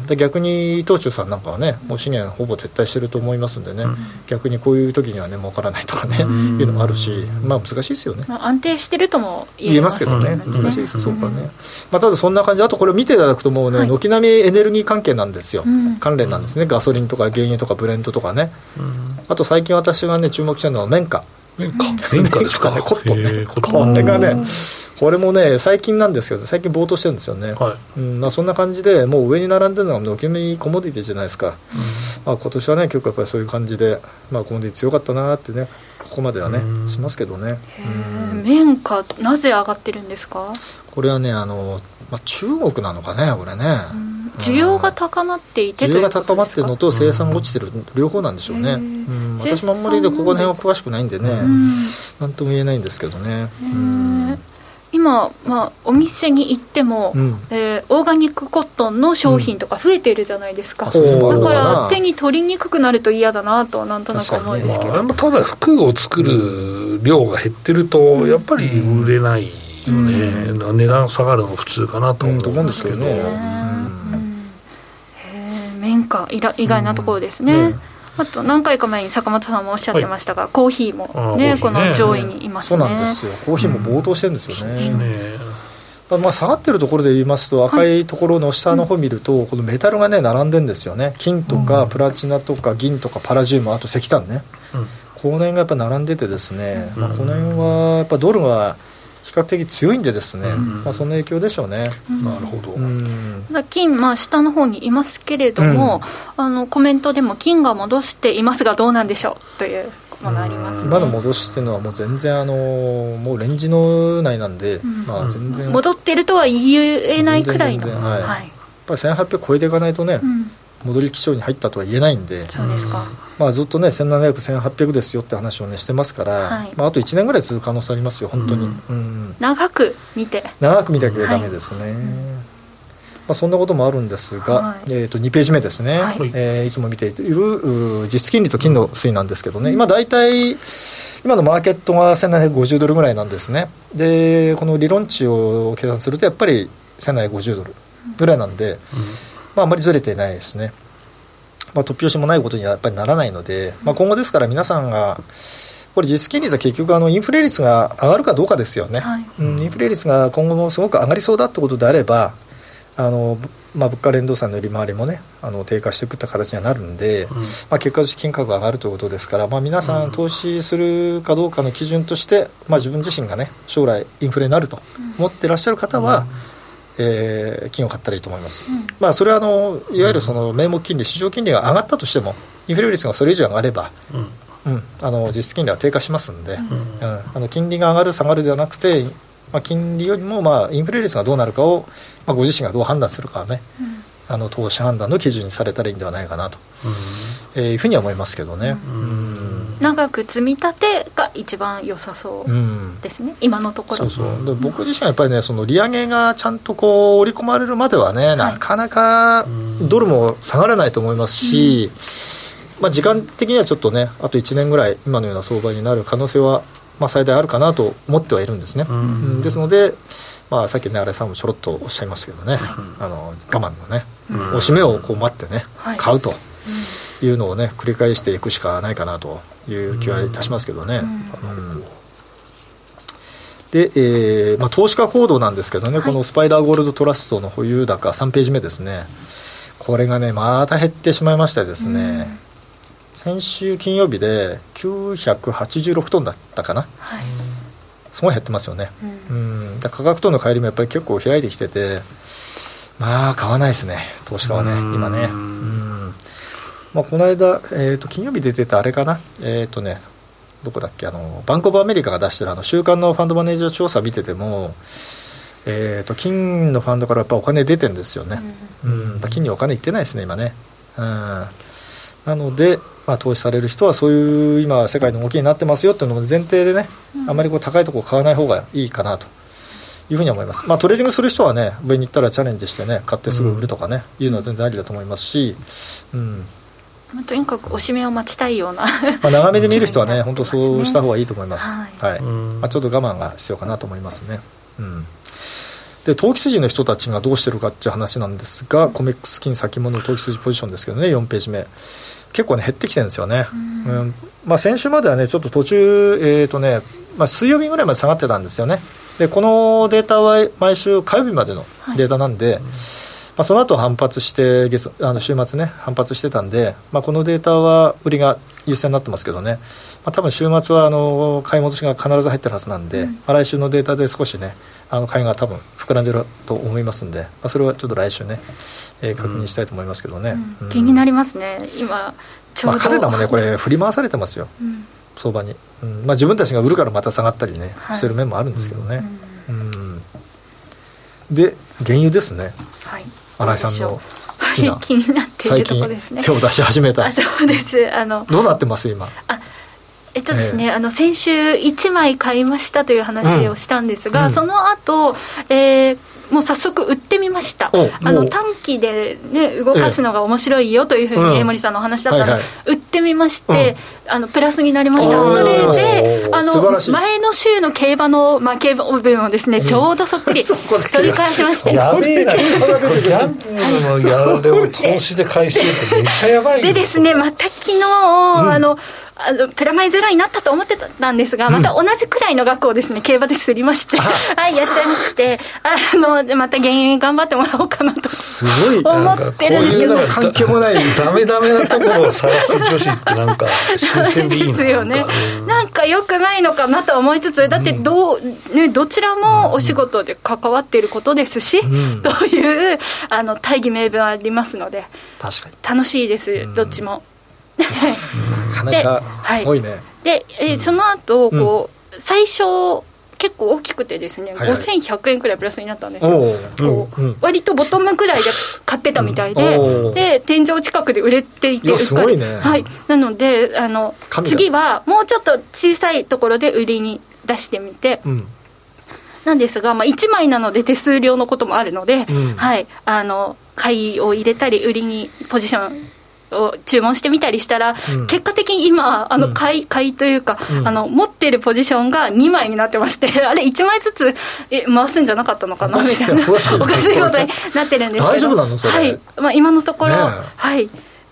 で逆に東中さんなんかはねもう資源ほぼ撤退してると思いますんでね、うん、逆にこういう時にはね儲からないとかね、うん、いうのもあるし、まあ、難しいですよね、 まあ、安定してるとも言えますけどね、うん、難しいです、うん、そうかね、まあ、ただそんな感じであとこれを見ていただくともうね、はい、軒並みエネルギー関係なんですよ、うん、関連なんですね、ガソリンとか原油とかブレントとかね、うん、あと最近私がね注目してるのは綿花綿花綿花ですか、 ね、コットンねこれがねこれもね最近なんですけど最近暴騰してるんですよね、はいうんまあ、そんな感じでもう上に並んでるのが軒並みコモディティじゃないですか、うんまあ、今年はね結構やっぱりそういう感じで、まあ、コモディティ強かったなってねここまではね、うん、しますけどね。 綿花なぜ上がってるんですか？ これはねあの、まあ、中国なのかねこれね、うん、 需要が高まっていて需要が高まっているのと生産が落ちてる両方なんでしょうね、うん、私もあんまりでここの辺は詳しくないんでね、うん、なんとも言えないんですけどね、うん今、まあ、お店に行っても、うんえー、オーガニックコットンの商品とか増えているじゃないですか、うん、だから手に取りにくくなると嫌だなとなんとなく思うんですけど、 まあ、ただ服を作る量が減ってるとやっぱり売れないよね、うん、値段下がるのが普通かなと思うんですけどね、 綿花意外なところですね、うんうんあと何回か前に坂本さんもおっしゃってましたが、はい、コーヒーも、ね、この上位にいますね。 そうなんですよ、コーヒーも暴騰してるんですよね、うん、まあ、下がってるところで言いますと赤いところの下の方見ると、はい、このメタルがね並んでるんですよね。金とかプラチナとか銀とかパラジウムあと石炭ね、うん、この辺がやっぱ並んでてですね、うんまあ、この辺はやっぱドルが比較的強いんでですね、うんまあ、その影響でしょうね、 うん、なるほど、うん、 金、まあ、下の方にいますけれども、うん、あのコメントでも金が戻していますがどうなんでしょうというものがあります、ね、 今の戻しっていうのはもう全然あのもうレンジの内なんで、うんまあ、全然戻ってるとは言えないくらいの、 全然全然、はいはい、やっぱりせんはっぴゃく超えていかないとね、うん戻り基調に入ったとは言えないんで、 そうですか、 まあ、ずっとねせんななひゃく、せんはっぴゃくですよって話を、ね、してますから、はいまあ、あといちねんぐらい続く可能性ありますよ本当に、うんうん、 長く見て長く見なきゃダメですね、はいまあ、そんなこともあるんですが、はいえー、とにページ目ですね、はいえー、いつも見ている実質金利と金の推移なんですけどね、うん、今大体今のマーケットがせんななひゃくごじゅうドルぐらいなんですね。でこの理論値を計算するとやっぱりせんななひゃくごじゅうドルぐらいなんで、うんまあ、あまりずれていないですね、まあ、突拍子もないことにはやっぱりならないので、まあ、今後ですから皆さんがこれ実質金利は結局あのインフレ率が上がるかどうかですよね、はいうん、インフレ率が今後もすごく上がりそうだってことであればあのまあ、物価連動債の利回りもねあの低下していくった形にはなるんで、うんまあ、結果として金額が上がるということですから、まあ、皆さん投資するかどうかの基準として、まあ、自分自身がね将来インフレになると思ってらっしゃる方は、うんえー、金を買ったらいいと思います、うんまあ、それはあのいわゆるその名目金利市場金利が上がったとしてもインフレ率がそれ以上上がれば、うんうん、あの実質金利は低下しますので、うんうん、あの金利が上がる下がるではなくてまあ、金利よりもまあインフレ率がどうなるかを、まあ、ご自身がどう判断するかはね、うん、あの投資判断の基準にされたらいいんではないかなと、うんえー、いうふうには思いますけどね、うんうん、長く積み立てが一番良さそうですね、うん、今のところそうそうで僕自身はやっぱりねその利上げがちゃんとこう織り込まれるまではね、はい、なかなかドルも下がらないと思いますし、うんまあ、時間的にはちょっとねあといちねんぐらい今のような相場になる可能性はまあ、最大あるかなと思ってはいるんですね、うん、ですので、まあ、さっきね新井さんもちょろっとおっしゃいましたけどね、はい、あの我慢のね、うん、おしめをこう待ってね、はい、買うというのをね繰り返していくしかないかなという気はいたしますけどね、うんうん、で、えーまあ、投資家行動なんですけどね、はい、このスパイダーゴールドトラストの保有高さんページ目ですねこれがねまた減ってしまいましてですね、うん先週金曜日できゅうひゃくはちじゅうろくトンだったかな、はい、すごい減ってますよね、うん、うんだ価格との乖離もやっぱり結構開いてきててまあ買わないですね投資家はね今ねうん、まあ、この間、えー、と金曜日出てたあれかなえっ、ー、とねどこだっけあのバンクオブアメリカが出してるあの週間のファンドマネージャー調査見ててもえー、と金のファンドからやっぱお金出てるんですよね、うんうん、金にお金いってないですね今ね、うん、なのでまあ、投資される人はそういう今世界の動きになってますよっていうのも前提でね、うん、あまりこう高いところ買わない方がいいかなというふうに思います、まあ、トレーディングする人はね上に行ったらチャレンジしてね買ってすぐ売るとかね、うん、いうのは全然ありだと思いますし、うん、 とにかくおしめを待ちたいようなまあ長めで見る人はね本当そうした方がいいと思います、はいはいまあ、ちょっと我慢が必要かなと思いますね、うん、で投機筋の人たちがどうしてるかっていう話なんですがコメックス金先物投機筋ポジションですけどねよんページ目結構ね減ってきてるんですよね、うんうんまあ、先週まではねちょっと途中、えーとねまあ、水曜日ぐらいまで下がってたんですよねでこのデータは毎週火曜日までのデータなんで、はいまあ、その後反発して月あの週末ね反発してたんで、まあ、このデータは売りが優先になってますけどね、まあ、多分週末はあの買い戻しが必ず入ってるはずなんで、うんまあ、来週のデータで少しねあの買いが多分膨らんでると思いますんで、まあ、それはちょっと来週ね、えー、確認したいと思いますけどね、 うんうん、気になりますね今ちょうど、まあ、彼らもねこれ振り回されてますよ、うん、相場に、うんまあ、自分たちが売るからまた下がったりね、はい、してる面もあるんですけどね、うんうん、で原油ですね、はい、新井さんの好きな、はい、 気になっているところですね最近手を出し始めたあそうですあのどうなってます今あえっとですね、えー、あの先週いちまい買いましたという話をしたんですが、うん、その後、えー、もう早速売ってみました。あの短期で、ね、動かすのが面白いよというふうに江森さんのお話だったので、うんはいはい、売ってみまして、うん、あのプラスになりました。それであの前の週の競馬の負け分をですね、うん、ちょうどそっくり取り返しまして、 やべえなギャンブルのやれを投資で回収ってめっちゃやばいでですね、また昨日、うん、あのあのプラマイゼロになったと思ってたんですが、また同じくらいの額をですね、競馬ですりまして、はいやっちゃいまして、あのまた原油頑張ってもらおうかなとすごい思ってるんですけど、こういう関係もないダメダメなところを晒す女子ってなんか新鮮でいいなですよね。なんか良くないのかなと思いつつ、だってどう、ね、どちらもお仕事で関わっていることですし、うん、というあの大義名分ありますので、 確かに楽しいです、うん、どっちも。 なかなかすごいね。 で、えー、その後こう、うん、最初結構大きくてですね、はいはい、ごせんひゃくえんくらいプラスになったんですよ。こう、うん、割とボトムくらいで買ってたみたいで、うん、で天井近くで売れていて、いやすごいね、 はい、なのであの次はもうちょっと小さいところで売りに出してみて、うん、なんですが、まあ、いちまいなので手数料のこともあるので、うん、はい、あの買いを入れたり売りにポジションを注文してみたりしたら、うん、結果的に今あの買い、うん、買いというか、うん、あの持ってるポジションがにまいになってまして、あれいちまいずつえ回すんじゃなかったのかなみたいなおかしいことになってるんですけど、 大丈夫なのそれ、 はい、まあ、今のところ、ね、はい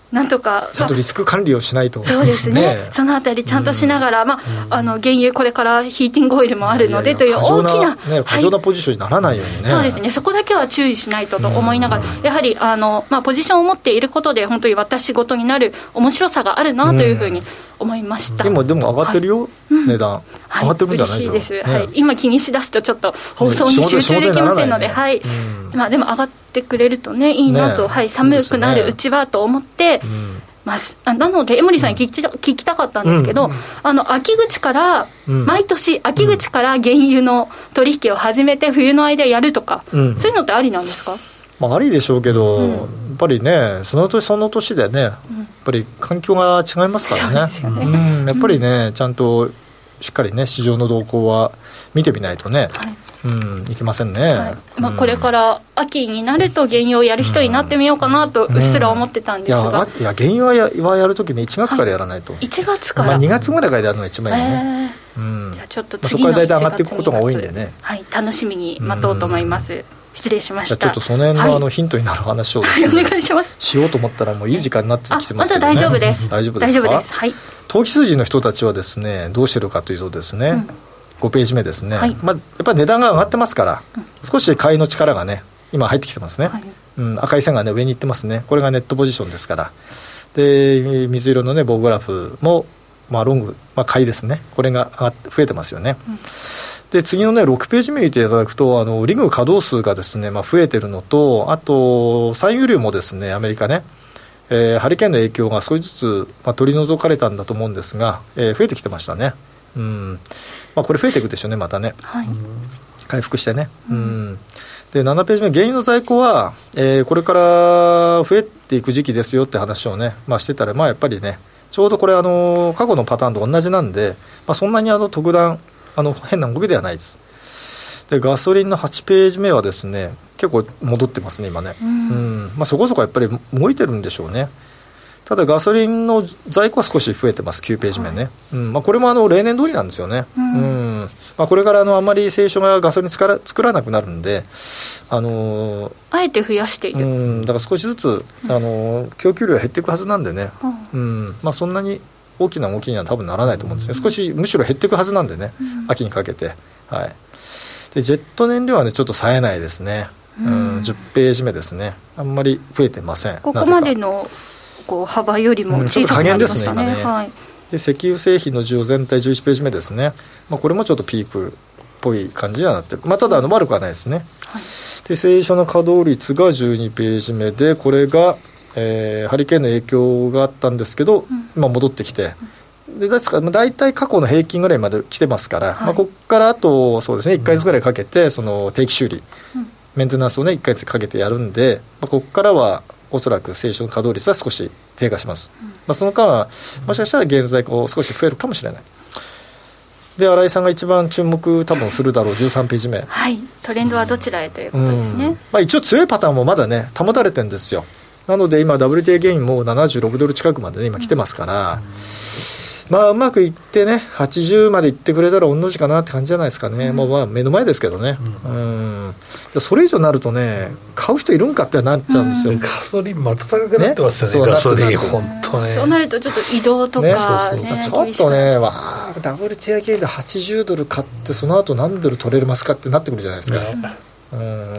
なんとかちゃんとリスク管理をしないと、 そうですね、ね、そのあたりちゃんとしながら、うん、まあ、あの原油これからヒーティングオイルもあるのでという大きな、 ね、過剰なポジションにならないようにね、 はい、そうですね、そこだけは注意しないとと思いながら、やはりあの、まあ、ポジションを持っていることで本当に私事になる面白さがあるなというふうに思いました。 でもでも上がってるよ、はい、値段、 はい、 上がってるんじゃない嬉しいです、ね、はい、今気にしだすとちょっと放送に集中できませんので、ね、はい、まあ、でも上がってくれるとねいいなと、ね、はい、寒くなるうちはと思って、うん、まあ、なので江森さんに聞きた、聞きたかったんですけど、うん、あの秋口から、うん、毎年秋口から原油の取引を始めて冬の間やるとか、うん、そういうのってありなんですか？ まあ、ありでしょうけど、うん、やっぱりねその年その年でね、やっぱり環境が違いますからね、うん、やっぱりねちゃんとしっかりね市場の動向は見てみないとね、はい、うん、いけませんね、はい、まあ、 これから秋になると原油をやる人になってみようかなとうっすら思ってたんですが、うんうん、い, やいや原油は や, はやるときにいちがつからやらないと、はい、 いちがつから、 まあ、にがつぐらいからやるのが一番いいね、えーうん、じゃあちょっと次のいちがつ、そこは大体上がっていくことが多いんでね、 はい、楽しみに待とうと思います、うん、失礼しました。 ちょっとその辺のあのヒントになる話をですね、 はい、お願いします。 しようと思ったらもういい時間になってきてますけどね。 まだ大丈夫です。 大丈夫ですか？ 大丈夫です。はい。 投機筋の人たちはですねどうしてるかというとですね、うん、ごページ目ですね、はい、まあ、やっぱり値段が上がってますから、うん、少し買いの力がね今入ってきてますね、はい、うん、赤い線がね上に行ってますね。これがネットポジションですから。で水色のね棒グラフも、まあ、ロング、まあ、買いですね。これが上がって増えてますよね、うん、で次のねろくページ目見ていただくとあのリグ稼働数がですね、まあ、増えてるのと、あと産油量もですねアメリカね、えー、ハリケーンの影響が少しずつ、まあ、取り除かれたんだと思うんですが、えー、増えてきてましたね。うん、まあ、これ増えていくでしょうねまたね、はい、回復してね、うん、うん、でななページ目原油の在庫は、えー、これから増えていく時期ですよって話をね、まあ、してたら、まあ、やっぱりねちょうどこれあの過去のパターンと同じなんで、まあ、そんなにあの特段あの変な動きではないです。でガソリンのはちページ目はですね結構戻ってますね今ね、うん、うん、まあ、そこそこやっぱり動いてるんでしょうね。ただガソリンの在庫は少し増えてますきゅうページ目ね、はい、うん、まあ、これもあの例年通りなんですよね、うんうん、まあ、これからあのあんまり製所がガソリン作ら、作らなくなるんで、あのー、 あえて増やしている、 うん、だから少しずつ、あのー、供給量が減っていくはずなんでね、うん、まあ、そんなに大きな動きには多分ならないと思うんですね。少しむしろ減っていくはずなんでね、うん、秋にかけて、はい、でジェット燃料はねちょっと冴えないですね、うん、じゅうページ目ですね。あんまり増えてません。 ここまでのこう幅よりも小さくなりましたね、うん、ちょっと加減ですね今ね、はい、で石油製品の需要全体じゅういちページ目ですね、まあ、これもちょっとピークっぽい感じにはなってる、まあ、ただあの悪くはないですね、はい、で製所の稼働率がじゅうにページ目でこれが、えー、ハリケーンの影響があったんですけど、うん、今戻ってきて、でですから大体過去の平均ぐらいまで来てますから、はい、まあ、ここからあとそうですねいっかげつぐらいかけてその定期修理、うん、メンテナンスをねいっかげつかけてやるんで、まあ、ここからはおそらく製所の稼働率は少し低下します、うん、まあ、その間はもしかしたら現在こう少し増えるかもしれない。で新井さんが一番注目多分するだろうじゅうさんページ目、 はい、トレンドはどちらへということですね、うん、 まあ、一応強いパターンもまだね保たれてるんですよ。なので今 ダブリューティーエー ゲインもななじゅうろくドル近くまで、ね、今来てますから、うん、まあうまくいってねはちじゅうまでいってくれたら御の字かなって感じじゃないですかね、うん、もうまあ目の前ですけどね、うん、うん、それ以上になるとね買う人いるんかってなっちゃうんですよ、うん、 ガソリンまた高くなってますよね、ね、ガソリン本当ね。 そうなるとちょっと移動とか、ね、そうそう、 ちょっとねわ ダブリューティーエー ゲインではちじゅうドル買ってその後何ドル取れますかってなってくるじゃないですか、ね、うん、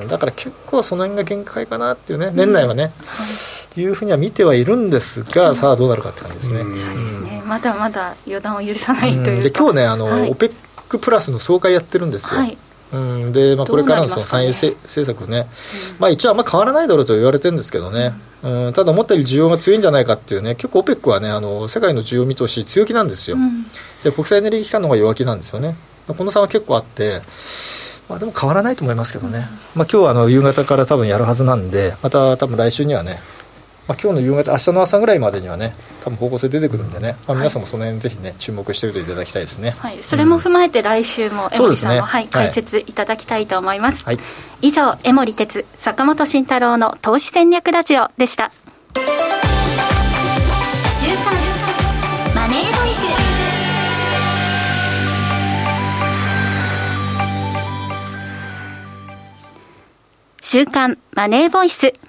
だから結構その辺が限界かなっていうね、うん、年内はね、うん、いうふうには見てはいるんですが、うん、さあどうなるかって感じですね、うん、 そうですね、まだまだ予断を許さないというか、うん、 で今日ねあの、はい、オペック プラスの総会やってるんですよ、はい、うん、でまあ、これからのその産油政策ね、うん、まあ、一応あんま変わらないだろうと言われてるんですけどね、うんうん、ただ思ったより需要が強いんじゃないかっていうね、結構 オペック はねあの世界の需要見通し強気なんですよ、うん、で国際エネルギー機関の方が弱気なんですよね。この差は結構あって、まあ、でも変わらないと思いますけどね、うん、まあ、今日はあの夕方から多分やるはずなんで、また多分来週にはね、まあ、今日の夕方明日の朝ぐらいまでにはね多分方向性出てくるんでね、まあ、皆さんもその辺ぜひね注目しておいていただきたいですね、 はい、それも踏まえて来週も江森さんも、はい、解説いただきたいと思います、はい、以上江森哲坂本慎太郎の投資戦略ラジオでした。 週刊マネーボイス。 週刊マネーボイス。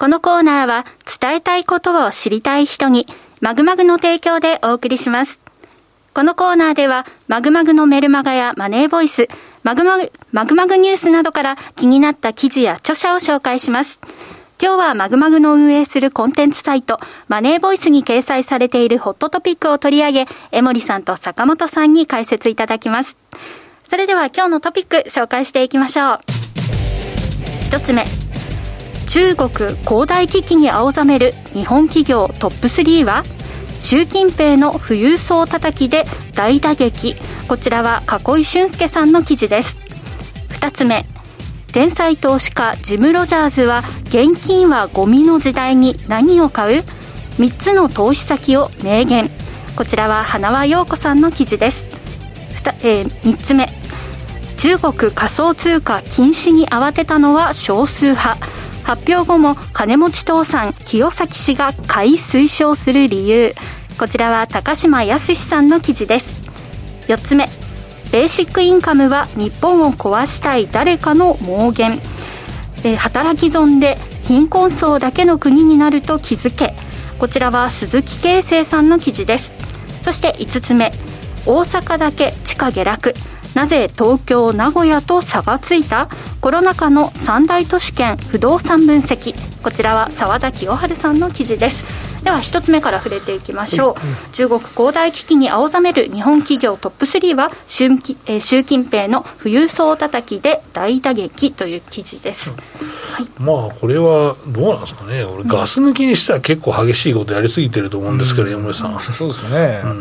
このコーナーは伝えたいことを知りたい人にマグマグの提供でお送りします。このコーナーではマグマグのメルマガやマネーボイス、マグマグ、マグマグニュースなどから気になった記事や著者を紹介します。今日はマグマグの運営するコンテンツサイトマネーボイスに掲載されているホットトピックを取り上げ、江森さんと坂本さんに解説いただきます。それでは今日のトピック紹介していきましょう。一つ目、中国恒大危機に青ざめる日本企業トップスリーは習近平の富裕層叩きで大打撃。こちらは囲井俊介さんの記事です。二つ目、天才投資家ジム・ロジャーズは現金はゴミの時代に何を買う？みっつの投資先を明言。こちらは花輪陽子さんの記事です。えー、みっつめ、中国仮想通貨禁止に慌てたのは少数派。発表後も金持ち倒産、清崎氏が買い推奨する理由。こちらは高島康さんの記事です。よっつめ、ベーシックインカムは日本を壊したい誰かの妄言。えー、働き損で貧困層だけの国になると気づけ。こちらは鈴木啓生さんの記事です。そしていつつめ、大阪だけ地価下落。なぜ東京、名古屋と差がついた？コロナ禍の三大都市圏不動産分析。こちらは澤田清春さんの記事です。では一つ目から触れていきましょう。うん、中国恒大危機に青ざめる日本企業トップスリーは 習,、えー、習近平の富裕層叩きで大打撃という記事です。うん、はい、まあこれはどうなんですかね。俺ガス抜きにしては結構激しいことやりすぎてると思うんですけど、山根さん。 そうですね。 うん、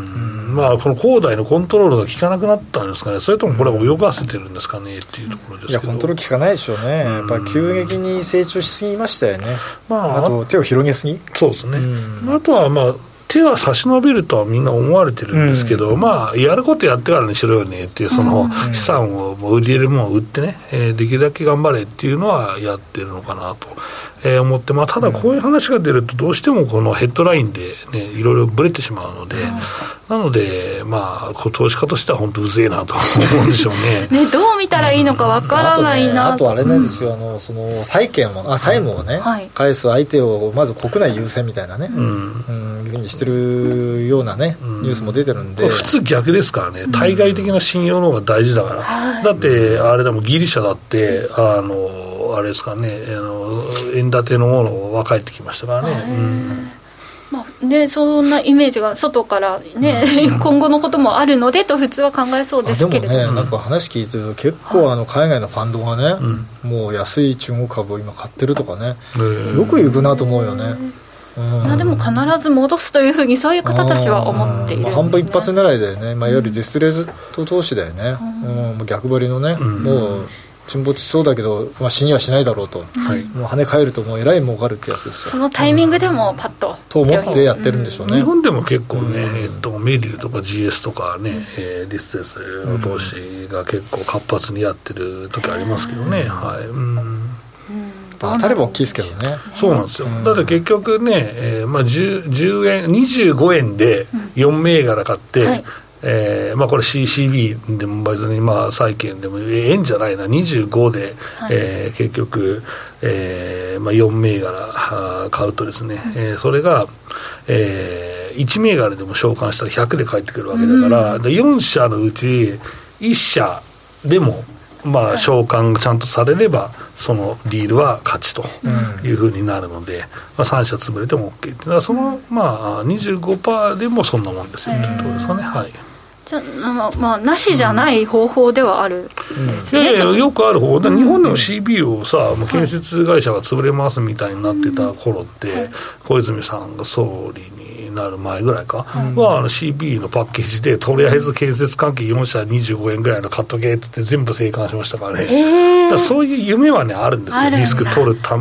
まあこの恒大のコントロールが効かなくなったんですかね。それともこれを泳がせてるんですかねっていうところですけど。 いやコントロール効かないでしょうね。やっぱ急激に成長しすぎましたよね。まあ、あと手を広げすぎ。 そうですね。うん、あとはまあ手は差し伸びるとはみんな思われてるんですけど、うん、まあやることやってからにしろよねっていう、その資産をもう売り入れるものを売ってね、えー、できるだけ頑張れっていうのはやってるのかなと、えー、思って、まあ、ただこういう話が出るとどうしてもこのヘッドラインで、ね、いろいろブレてしまうので、うん、なので、まあ、投資家としては本当うぜえなと思うんでしょうね。 ね、どう見たらいいのかわからないな、 うん、あと、ね、あとあれなんですよ、うん、あのその債券をあ債務をね、うん、はい、返す相手をまず国内優先みたいなね、うんうん、いうふうにしてるようなね、うん、ニュースも出てるんで、 普通逆ですからね、対外的な信用の方が大事だから、うん、だってあれでもギリシャだって、うん、あのあれですかね、あの円建てのものが返ってきましたからね、うん、 まあね、そんなイメージが外からね、うん、今後のこともあるのでと普通は考えそうですけれども、 でもね、なんか話聞いてると結構あの海外のファンドがね、うん、もう安い中国株を今買ってるとかね、よく言うなと思うよね。うん、まあ、 でも必ず戻すというふうにそういう方たちは思っているんですね。 まあ、半分一発狙いだよね、まあ、いわゆるディストレート投資だよね、うんうん、逆張りのね、うん、もう沈没しそうだけど、まあ、死にはしないだろうと、はい、もう跳ね返るともうえらい儲かるってやつですよ。 そのタイミングでもパッと、うん、 と思ってやってるんでしょうね。 日本でも結構ね、うん、えっと、メディルとか ジーエス とかね、うん、えー、ディストレスの投資が結構活発にやってる時ありますけどね、うん、はい、うん、 当たれば大きいですけどね。 そうなんですよ、うん、だって結局ね、えーまあ、10, 10円にじゅうごえんでよん銘柄買って、うん、はい、えーまあ、これ シーシービー でも別にまあ債券でも円じゃないな、にじゅうごで、はい、えー、結局、えーまあ、よん銘柄買うとですね、うん、えー、それが、えー、いち銘柄でも償還したらひゃくで返ってくるわけだから、うん、でよん社のうちいっ社でもまあ、償還がちゃんとされればそのディールは勝ちというふうになるので、うん、まあ、さん社潰れても OK っていうのはその、まあ、にじゅうごパーセント でもそんなもんですよってところですかね、はい。 じゃあ、まあ、なしじゃない方法ではあるですね、うん、 いやいやよくある方法で、日本でも シービー をさ、もう建設会社が潰れますみたいになってた頃って、はい、小泉さんが総理になる前ぐらいか、はい、はあの シービー のパッケージでとりあえず建設関係よん社にじゅうごえんぐらいの買っとけってって全部生還しましたからね、えー、だからそういう夢はねあるんですよ、リスク取る た,、うん、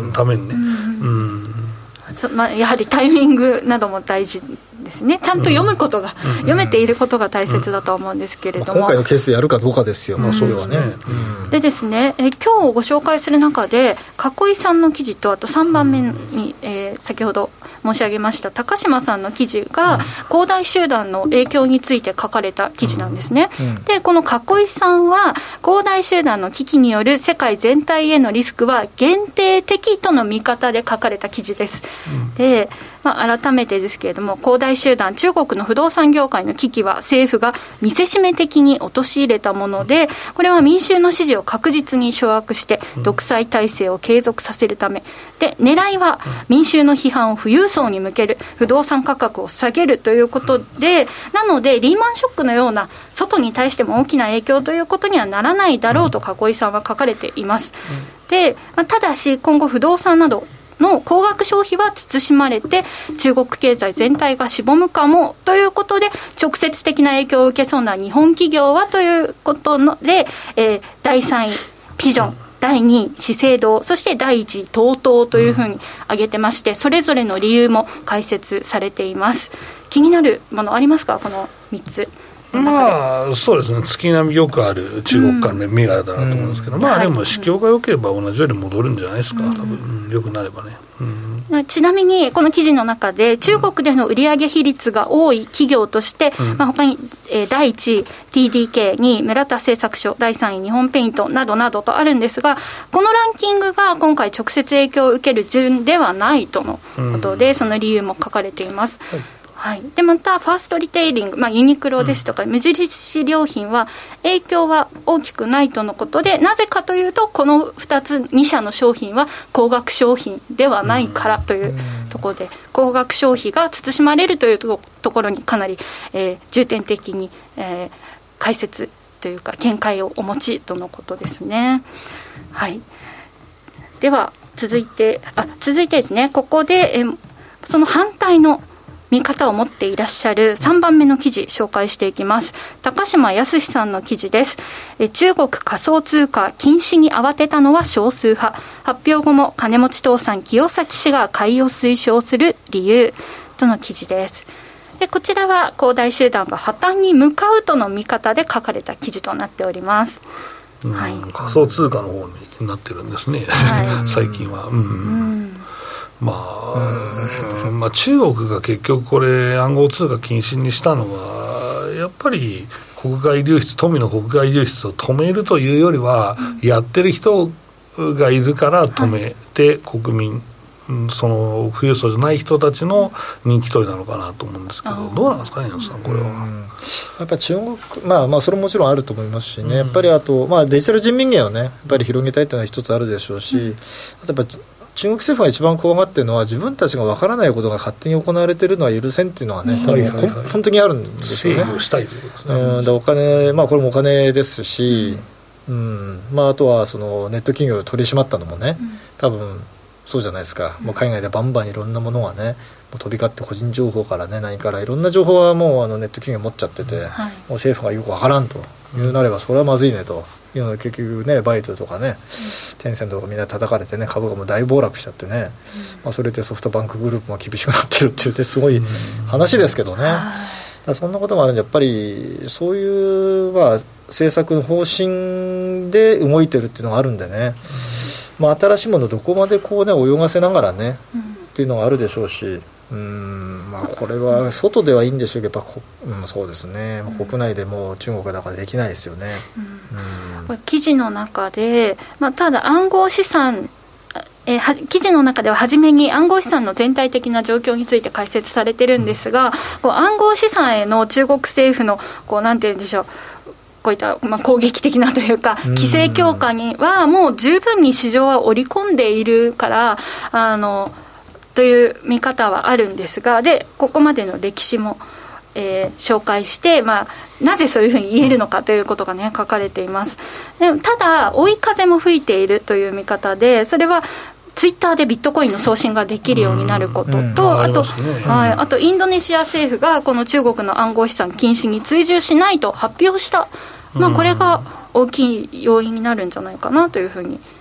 ためにね、うんうんそまあ、やはりタイミングなども大事ですね。ちゃんと読むことが、うん、読めていることが大切だと思うんですけれども、 まあ、今回のケースでやるかどうかですよ、まあ、それはね、 うん、でですね、え今日ご紹介する中で囲井さんの記事とあとさんばんめに、うん、えー、先ほど申し上げました高島さんの記事が、うん、恒大集団の影響について書かれた記事なんですね、うん、でこの囲いさんは恒大集団の危機による世界全体へのリスクは限定的との見方で書かれた記事です、うん、でまあ、改めてですけれども恒大集団中国の不動産業界の危機は政府が見せしめ的に陥れたものでこれは民衆の支持を確実に掌握して独裁体制を継続させるためで狙いは民衆の批判を富裕層に向ける不動産価格を下げるということでなのでリーマンショックのような外に対しても大きな影響ということにはならないだろうと囲いさんは書かれていますで、まあ、ただし今後不動産などの高額消費は慎まれて中国経済全体がしぼむかもということで直接的な影響を受けそうな日本企業はということので、えー、だいさんいピジョンだいにい資生堂そしてだいいちい TOTO というふうに挙げてましてそれぞれの理由も解説されています気になるものありますかこのみっつまあそうですね月並みよくある中国からの銘柄だなと思うんですけど、うん、まあでも市況が良ければ同じように戻るんじゃないですか、うん、多分良くなればね、 うん、ちなみにこの記事の中で中国での売上比率が多い企業として、うんまあ、他に、えー、だいいちい ティーディーケー に村田製作所だいさんい日本ペイントなどなどとあるんですがこのランキングが今回直接影響を受ける順ではないとのことで、うん、その理由も書かれています、はいはい、でまたファーストリテイリング、まあ、ユニクロですとか、うん、無印良品は影響は大きくないとのことでなぜかというとこのふたつに社の商品は高額商品ではないからというところで、うん、高額消費が慎まれるというところにかなり、えー、重点的に、えー、解説というか見解をお持ちとのことですね、はい、では続いてあ続いてですねここで、えー、その反対の見方を持っていらっしゃるさんばんめの記事紹介していきます高島康さんの記事ですえ中国仮想通貨禁止に慌てたのは少数派発表後も金持ち倒産清崎氏が買いを推奨する理由との記事ですでこちらは恒大集団が破綻に向かうとの見方で書かれた記事となっております、 はい、仮想通貨の方になってるんですね、はい、最近は、うんうんまあ、まあ中国が結局これ暗号通貨禁止にしたのはやっぱり国外流出富の国外流出を止めるというよりは、うん、やってる人がいるから止めて、はい、国民その富裕層じゃない人たちの人気取りなのかなと思うんですけどどうなんですかね、さんこれは。 やっぱり中国、まあ、まあそれももちろんあると思いますしね、うん、やっぱりあと、まあ、デジタル人民元をねやっぱり広げたいというのは一つあるでしょうし、うん、あとやっぱ中国政府が一番怖がっているのは自分たちが分からないことが勝手に行われているのは許せんっていうのはね、うん、多分根本的にあるんですよね。 制御したいということですね。 うん、だお金、まあ、これもお金ですし、うんうんまあ、あとはそのネット企業を取り締まったのもね、うん、多分そうじゃないですか、うん、もう海外でバンバンいろんなものがねもう飛び交って個人情報からね何からいろんな情報はもうあのネット企業持っちゃってて、うんはい、もう政府がよく分からんというなればそれはまずいねというので結局ねバイトとかね、うん、テンセントとかみんな叩かれてね株価も大暴落しちゃってね、うんまあ、それでソフトバンクグループも厳しくなってるって言ってすごい話ですけどね、うん、だそんなこともあるんでやっぱりそういう、まあ、政策の方針で動いてるっていうのがあるんでね、うんまあ、新しいものをどこまでこう、ね、泳がせながらね、うん、っていうのがあるでしょうしうんまあ、これは外ではいいんでしょうけどやっぱこ、うん、そうですね、うん、国内でも中国だからできないですよね、 うんうん、これ記事の中で、まあ、ただ暗号資産えー、記事の中では初めに暗号資産の全体的な状況について解説されてるんですが、うん、こう暗号資産への中国政府のこうなんていうんでしょうこういった、まあ、攻撃的なというか規制強化にはもう十分に市場は織り込んでいるからあのという見方はあるんですがでここまでの歴史も、えー、紹介して、まあ、なぜそういうふうに言えるのかということが、ね、書かれています。でもただ追い風も吹いているという見方でそれはツイッターでビットコインの送信ができるようになることと、うんうん、あと、はい、あとインドネシア政府がこの中国の暗号資産禁止に追従しないと発表した、まあ、これが大きい要因になるんじゃないかなというふうに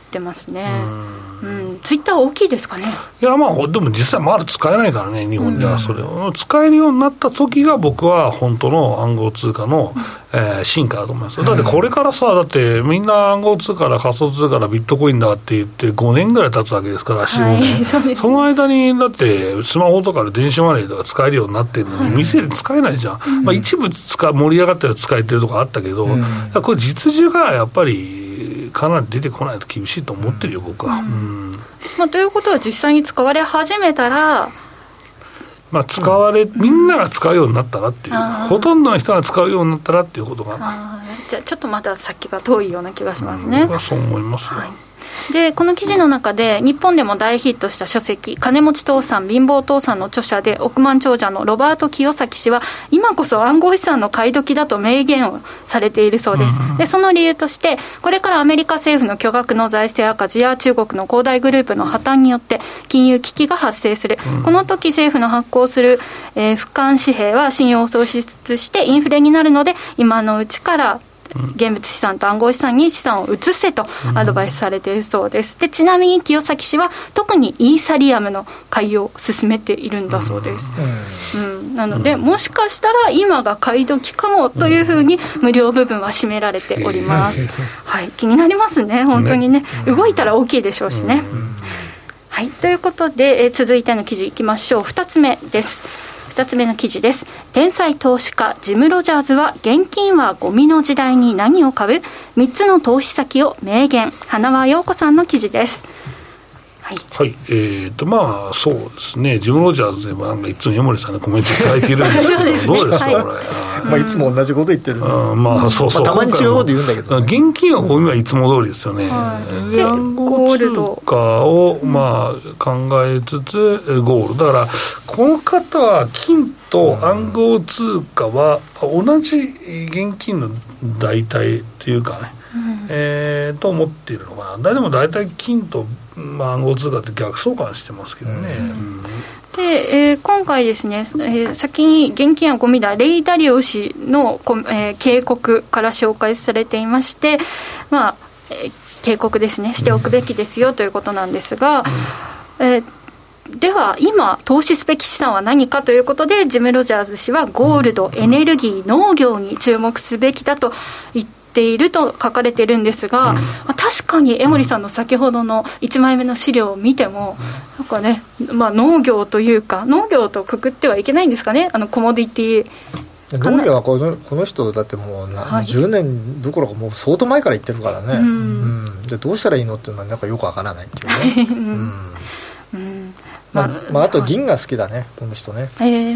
ってますね。うん、ツイッター大きいですかね。 いやまあでも実際まだ使えないからね日本では。それを使えるようになった時が僕は本当の暗号通貨の、うんえー、進化だと思います。だってこれからさだってみんな暗号通貨だ仮想通貨だビットコインだって言ってごねんぐらい経つわけですから、よん、ごねん、はい、そ, その間にだってスマホとかで電子マネーとか使えるようになってるのに、はい、店で使えないじゃん、うんまあ、一部使盛り上がったら使えてるとかあったけど、うん、これ実需がやっぱりかなり出てこないと厳しいと思ってるよ僕は、うんうんまあ、ということは実際に使われ始めたら、 まあ、使われ、うん、みんなが使うようになったらっていう、ほとんどの人が使うようになったらっていうことがあじゃあちょっとまだ先が遠いような気がしますね、 うん、僕はそう思いますよ、 はいでこの記事の中で日本でも大ヒットした書籍金持ち父さん貧乏父さんの著者で億万長者のロバート清崎氏は今こそ暗号資産の買い時だと明言をされているそうです、うんうん、でその理由としてこれからアメリカ政府の巨額の財政赤字や中国の恒大グループの破綻によって金融危機が発生する、うん、この時政府の発行する、えー、俯瞰紙幣は信用を喪失してインフレになるので今のうちから現物資産と暗号資産に資産を移せとアドバイスされているそうです。でちなみに清崎氏は特にイーサリアムの買いを進めているんだそうです、うんうん、なのでもしかしたら今が買い時かもというふうに無料部分は占められております、はい、気になりますね本当にね動いたら大きいでしょうしね、はい、ということで、えー、続いての記事いきましょう。ふたつめですふたつめの記事です。天才投資家ジム・ロジャーズは現金はゴミの時代に何を買うみっつの投資先を明言。花輪陽子さんの記事です。はい、はい、 えーとまあそうですねジム・ロジャーズでもなんかいつも江森さんのコメントいただいているんですけどどうですか、はい、これ、 まあ、いつも同じこと言ってるんで、 うんまあそうそうまあ、たまに違うこと言うんだけど、ね、 現金はゴミはいつも通りですよね、はい、で暗号通貨を、まあ、考えつつゴールドだからこの方は金と暗号通貨は同じ現金の代替というかね、うんえー、と思っているのかな。でも大体金と、まあ、暗号通貨って逆相関してますけどね、うんうんでえー、今回ですね、えー、先に現金はゴミだレイ・ダリオ氏の、えー、警告から紹介されていまして、まあえー、警告ですねしておくべきですよということなんですが、うんえーでは今投資すべき資産は何かということでジム・ロジャーズ氏はゴールド、エネルギー、農業に注目すべきだと言っていると書かれているんですが、うん、確かに江森さんの先ほどのいちまいめの資料を見てもなんかね、まあ、農業というか農業とくくってはいけないんですかねあのコモディティ農業はこの、この人だってもう、はい、じゅうねんどころかもう相当前から言ってるからね、うんうん、でどうしたらいいのっていうのはなんかよくわからないっていうね、うんうんまあまあ、あと銀が好きだねこの人ね、えーうん、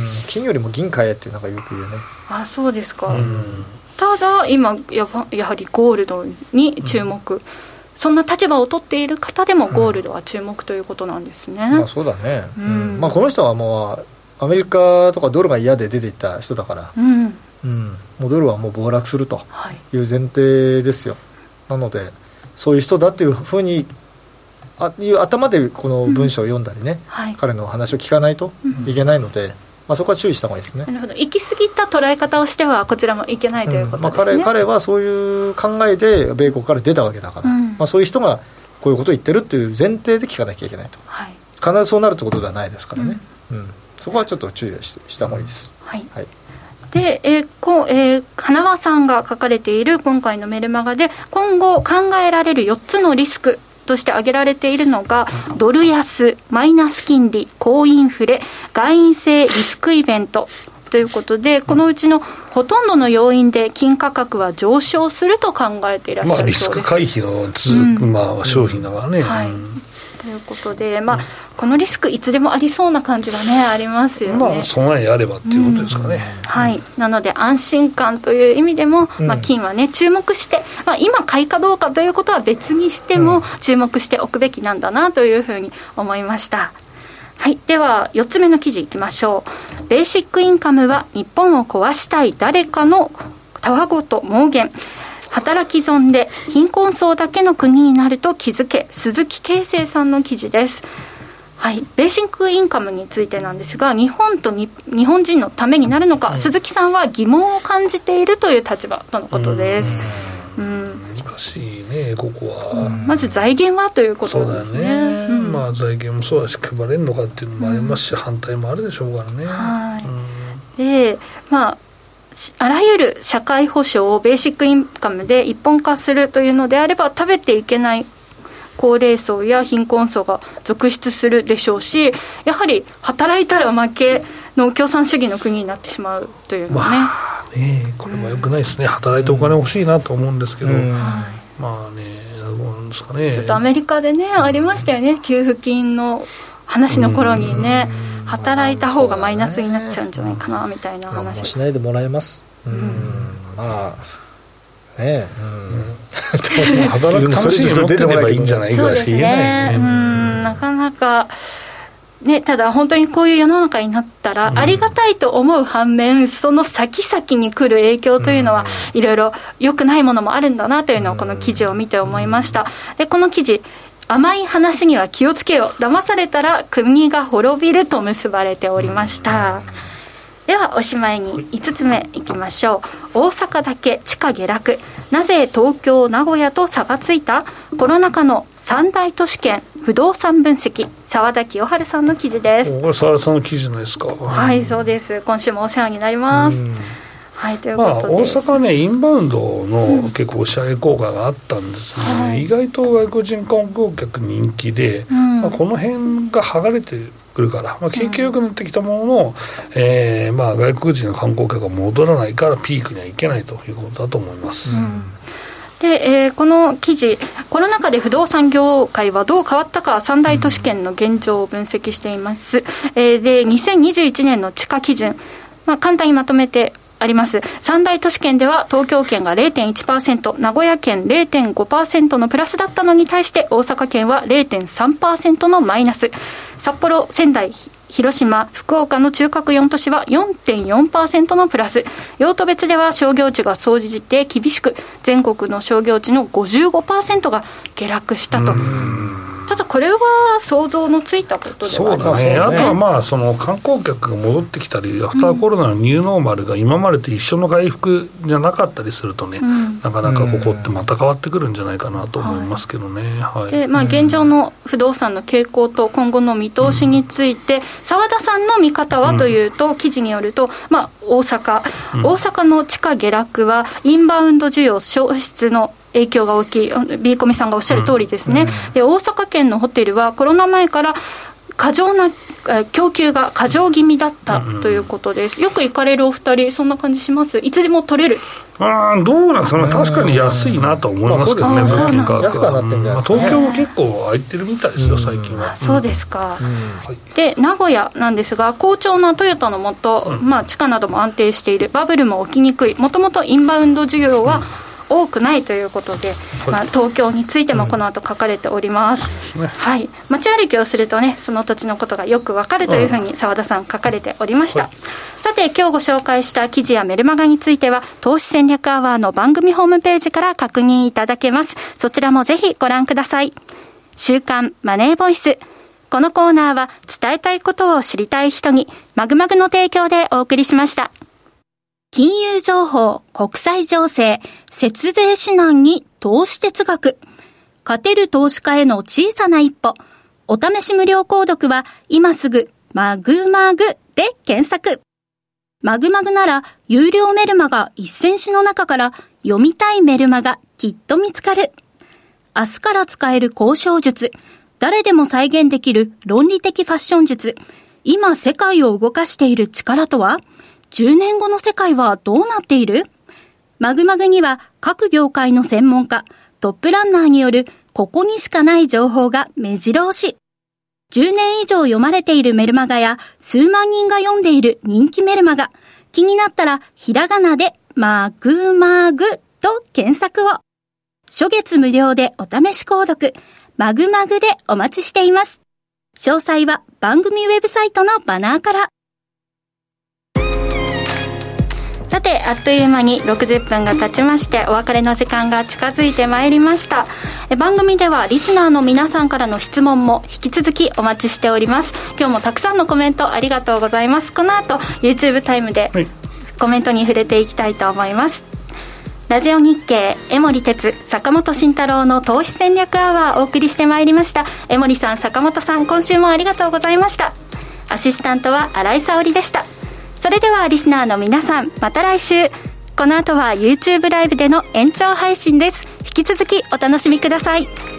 金よりも銀買えってなんかよく言うね。 あそうですか、うん、ただ今 や, やはりゴールドに注目、うん、そんな立場を取っている方でもゴールドは注目ということなんですね、 うんまあ、そうだね、うんうんまあ、この人はもうアメリカとかドルが嫌で出ていった人だから、うんうん、もうドルはもう暴落するという前提ですよ、はい、なのでそういう人だっていうふうにあいう頭でこの文章を読んだりね、うんはい、彼の話を聞かないといけないので、うんまあ、そこは注意した方がいいですね。 なるほど行き過ぎた捉え方をしてはこちらもいけないということですね、 うんまあ、彼, 彼はそういう考えで米国から出たわけだから、うんまあ、そういう人がこういうことを言ってるっていう前提で聞かなきゃいけないと、はい、必ずそうなるってことではないですからね、うんうん、そこはちょっと注意 し, した方がいいです、 はいはいでえーこうえー、花輪さんが書かれている今回のメルマガで今後考えられるよっつのリスクとして挙げられているのがドル安、マイナス金利、高インフレ、外因性リスクイベントということでこのうちのほとんどの要因で金価格は上昇すると考えていらっしゃるそうです、 まあ、リスク回避のつ、うんまあ、商品だからね、うんはいということで、まあ、このリスクいつでもありそうな感じがねありますよね。 まあ備えあればっていうことですかね、 うん、はいなので安心感という意味でも、うんまあ、金はね注目して、まあ、今買いかどうかということは別にしても注目しておくべきなんだなというふうに思いました。はい、ではよっつめの記事いきましょう。ベーシックインカムは日本を壊したい誰かのたわごと妄言、働き損で貧困層だけの国になると気づけ、鈴木啓生さんの記事です。はい、ベーシックインカムについてなんですが日本とに日本人のためになるのか、うん、鈴木さんは疑問を感じているという立場とのことです。 うんうん難しいねここは、 うん、まず財源はということですね。 そうだよね、うん、まあ財源もそうだし配れるのかっていうのもありますし、うん、反対もあるでしょうからね。 はい、 うんでまああらゆる社会保障をベーシックインカムで一本化するというのであれば食べていけない高齢層や貧困層が続出するでしょうし、やはり働いたら負けの共産主義の国になってしまうというのはね、 まあ、ねこれも良くないですね、うん、働いてお金欲しいなと思うんですけど、うん、まあねどうなんですかね。 ちょっとアメリカでね、うん、ありましたよね、給付金の話の頃にね、うん、働いた方がマイナスになっちゃうんじゃないかなみたいな話、 まあ、もうしないでもらえます、うん、うん、まあねえ、うん、 働く楽しみに持ってればいいんじゃないかし言えないよね。 うん、なかなかね、ただ本当にこういう世の中になったらありがたいと思う反面、うん、その先々に来る影響というのはいろいろ良くないものもあるんだなというのをこの記事を見て思いました。でこの記事、甘い話には気をつけよう、騙されたら国が滅びると結ばれておりました。ではおしまいにいつつめいきましょう。大阪だけ地価下落、なぜ東京名古屋と差がついた、コロナ禍の三大都市圏不動産分析、澤田清春さんの記事です。 これ澤田さんの記事じゃないですか。 はい、そうです。今週もお世話になります。はい、ということで、 まあ、大阪はねインバウンドの結構押し上げ効果があったんですね、うん、意外と外国人観光客人気で、うんまあ、この辺が剥がれてくるから、まあ、景気良くなってきたものの、うんえーまあ、外国人の観光客が戻らないからピークにはいけないということだと思います、うんでえー、この記事、コロナ禍で不動産業界はどう変わったか、三大都市圏の現状を分析しています、うんえー、でにせんにじゅういちねんの地価基準、まあ、簡単にまとめてあります。三大都市圏では東京圏が れいてんいちパーセント、 名古屋県 れいてんごパーセント のプラスだったのに対して大阪県は れいてんさんパーセント のマイナス、札幌、仙台、広島、福岡の中核よん都市は よんてんよんパーセント のプラス、用途別では商業地が総じて厳しく、全国の商業地の ごじゅうごパーセント が下落したと。ただこれは想像のついたことではありますよね。 そうだね。あとはまあその観光客が戻ってきたり、アフターコロナのニューノーマルが今までと一緒の回復じゃなかったりするとね、うん、なかなかここってまた変わってくるんじゃないかなと思いますけどね、はいはい、 でまあ、現状の不動産の傾向と今後の見通しについて澤、うん、田さんの見方はというと、うん、記事によると、まあ、大阪、うん、大阪の地価下落はインバウンド需要消失の影響が大きい、ビーコミさんがおっしゃる通りですね、うんうん、で大阪県のホテルはコロナ前から過剰な供給が過剰気味だったということです。よく行かれるお二人そんな感じします？いつでも取れる？ あどうなんですかね。確かに安いなと思いますけどね、物件価格安くはなってんじゃないですか、ね、 東京も結構空いてるみたいですよ、最近は。 そうですか、 うんはい、 で名古屋なんですが、好調なトヨタのもと、うんまあ、地価なども安定している、バブルも起きにくい、もともとインバウンド需要は、うん多くないということで、まあ、東京についてもこの後書かれております、うんはい、街歩きをするとねその土地のことがよくわかるというふうに澤田さん書かれておりました、はい、さて今日ご紹介した記事やメルマガについては投資戦略アワーの番組ホームページから確認いただけます。そちらもぜひご覧ください。週刊マネーボイス、このコーナーは伝えたいことを知りたい人にマグマグの提供でお送りしました。金融情報、国際情勢、節税指南に投資哲学。勝てる投資家への小さな一歩。お試し無料購読は今すぐマグマグで検索。マグマグなら有料メルマガせんしの中から読みたいメルマガきっと見つかる。明日から使える交渉術。誰でも再現できる論理的ファッション術。今世界を動かしている力とは？じゅうねんごの世界はどうなっている？マグマグには各業界の専門家、トップランナーによるここにしかない情報が目白押し。じゅうねん以上読まれているメルマガや数万人が読んでいる人気メルマガ。気になったらひらがなでマグマグと検索を。初月無料でお試し購読。マグマグでお待ちしています。詳細は番組ウェブサイトのバナーから。さてあっという間にろくじゅっぷんが経ちましてお別れの時間が近づいてまいりました。え番組ではリスナーの皆さんからの質問も引き続きお待ちしております。今日もたくさんのコメントありがとうございます。この後 YouTube タイムでコメントに触れていきたいと思います。 ラジオ日経江守哲坂本慎太郎の投資戦略アワーをお送りしてまいりました。江守さん、坂本さん、今週もありがとうございました。アシスタントは新井沙織でした。それではリスナーの皆さん、また来週。この後は YouTube ライブでの延長配信です。引き続きお楽しみください。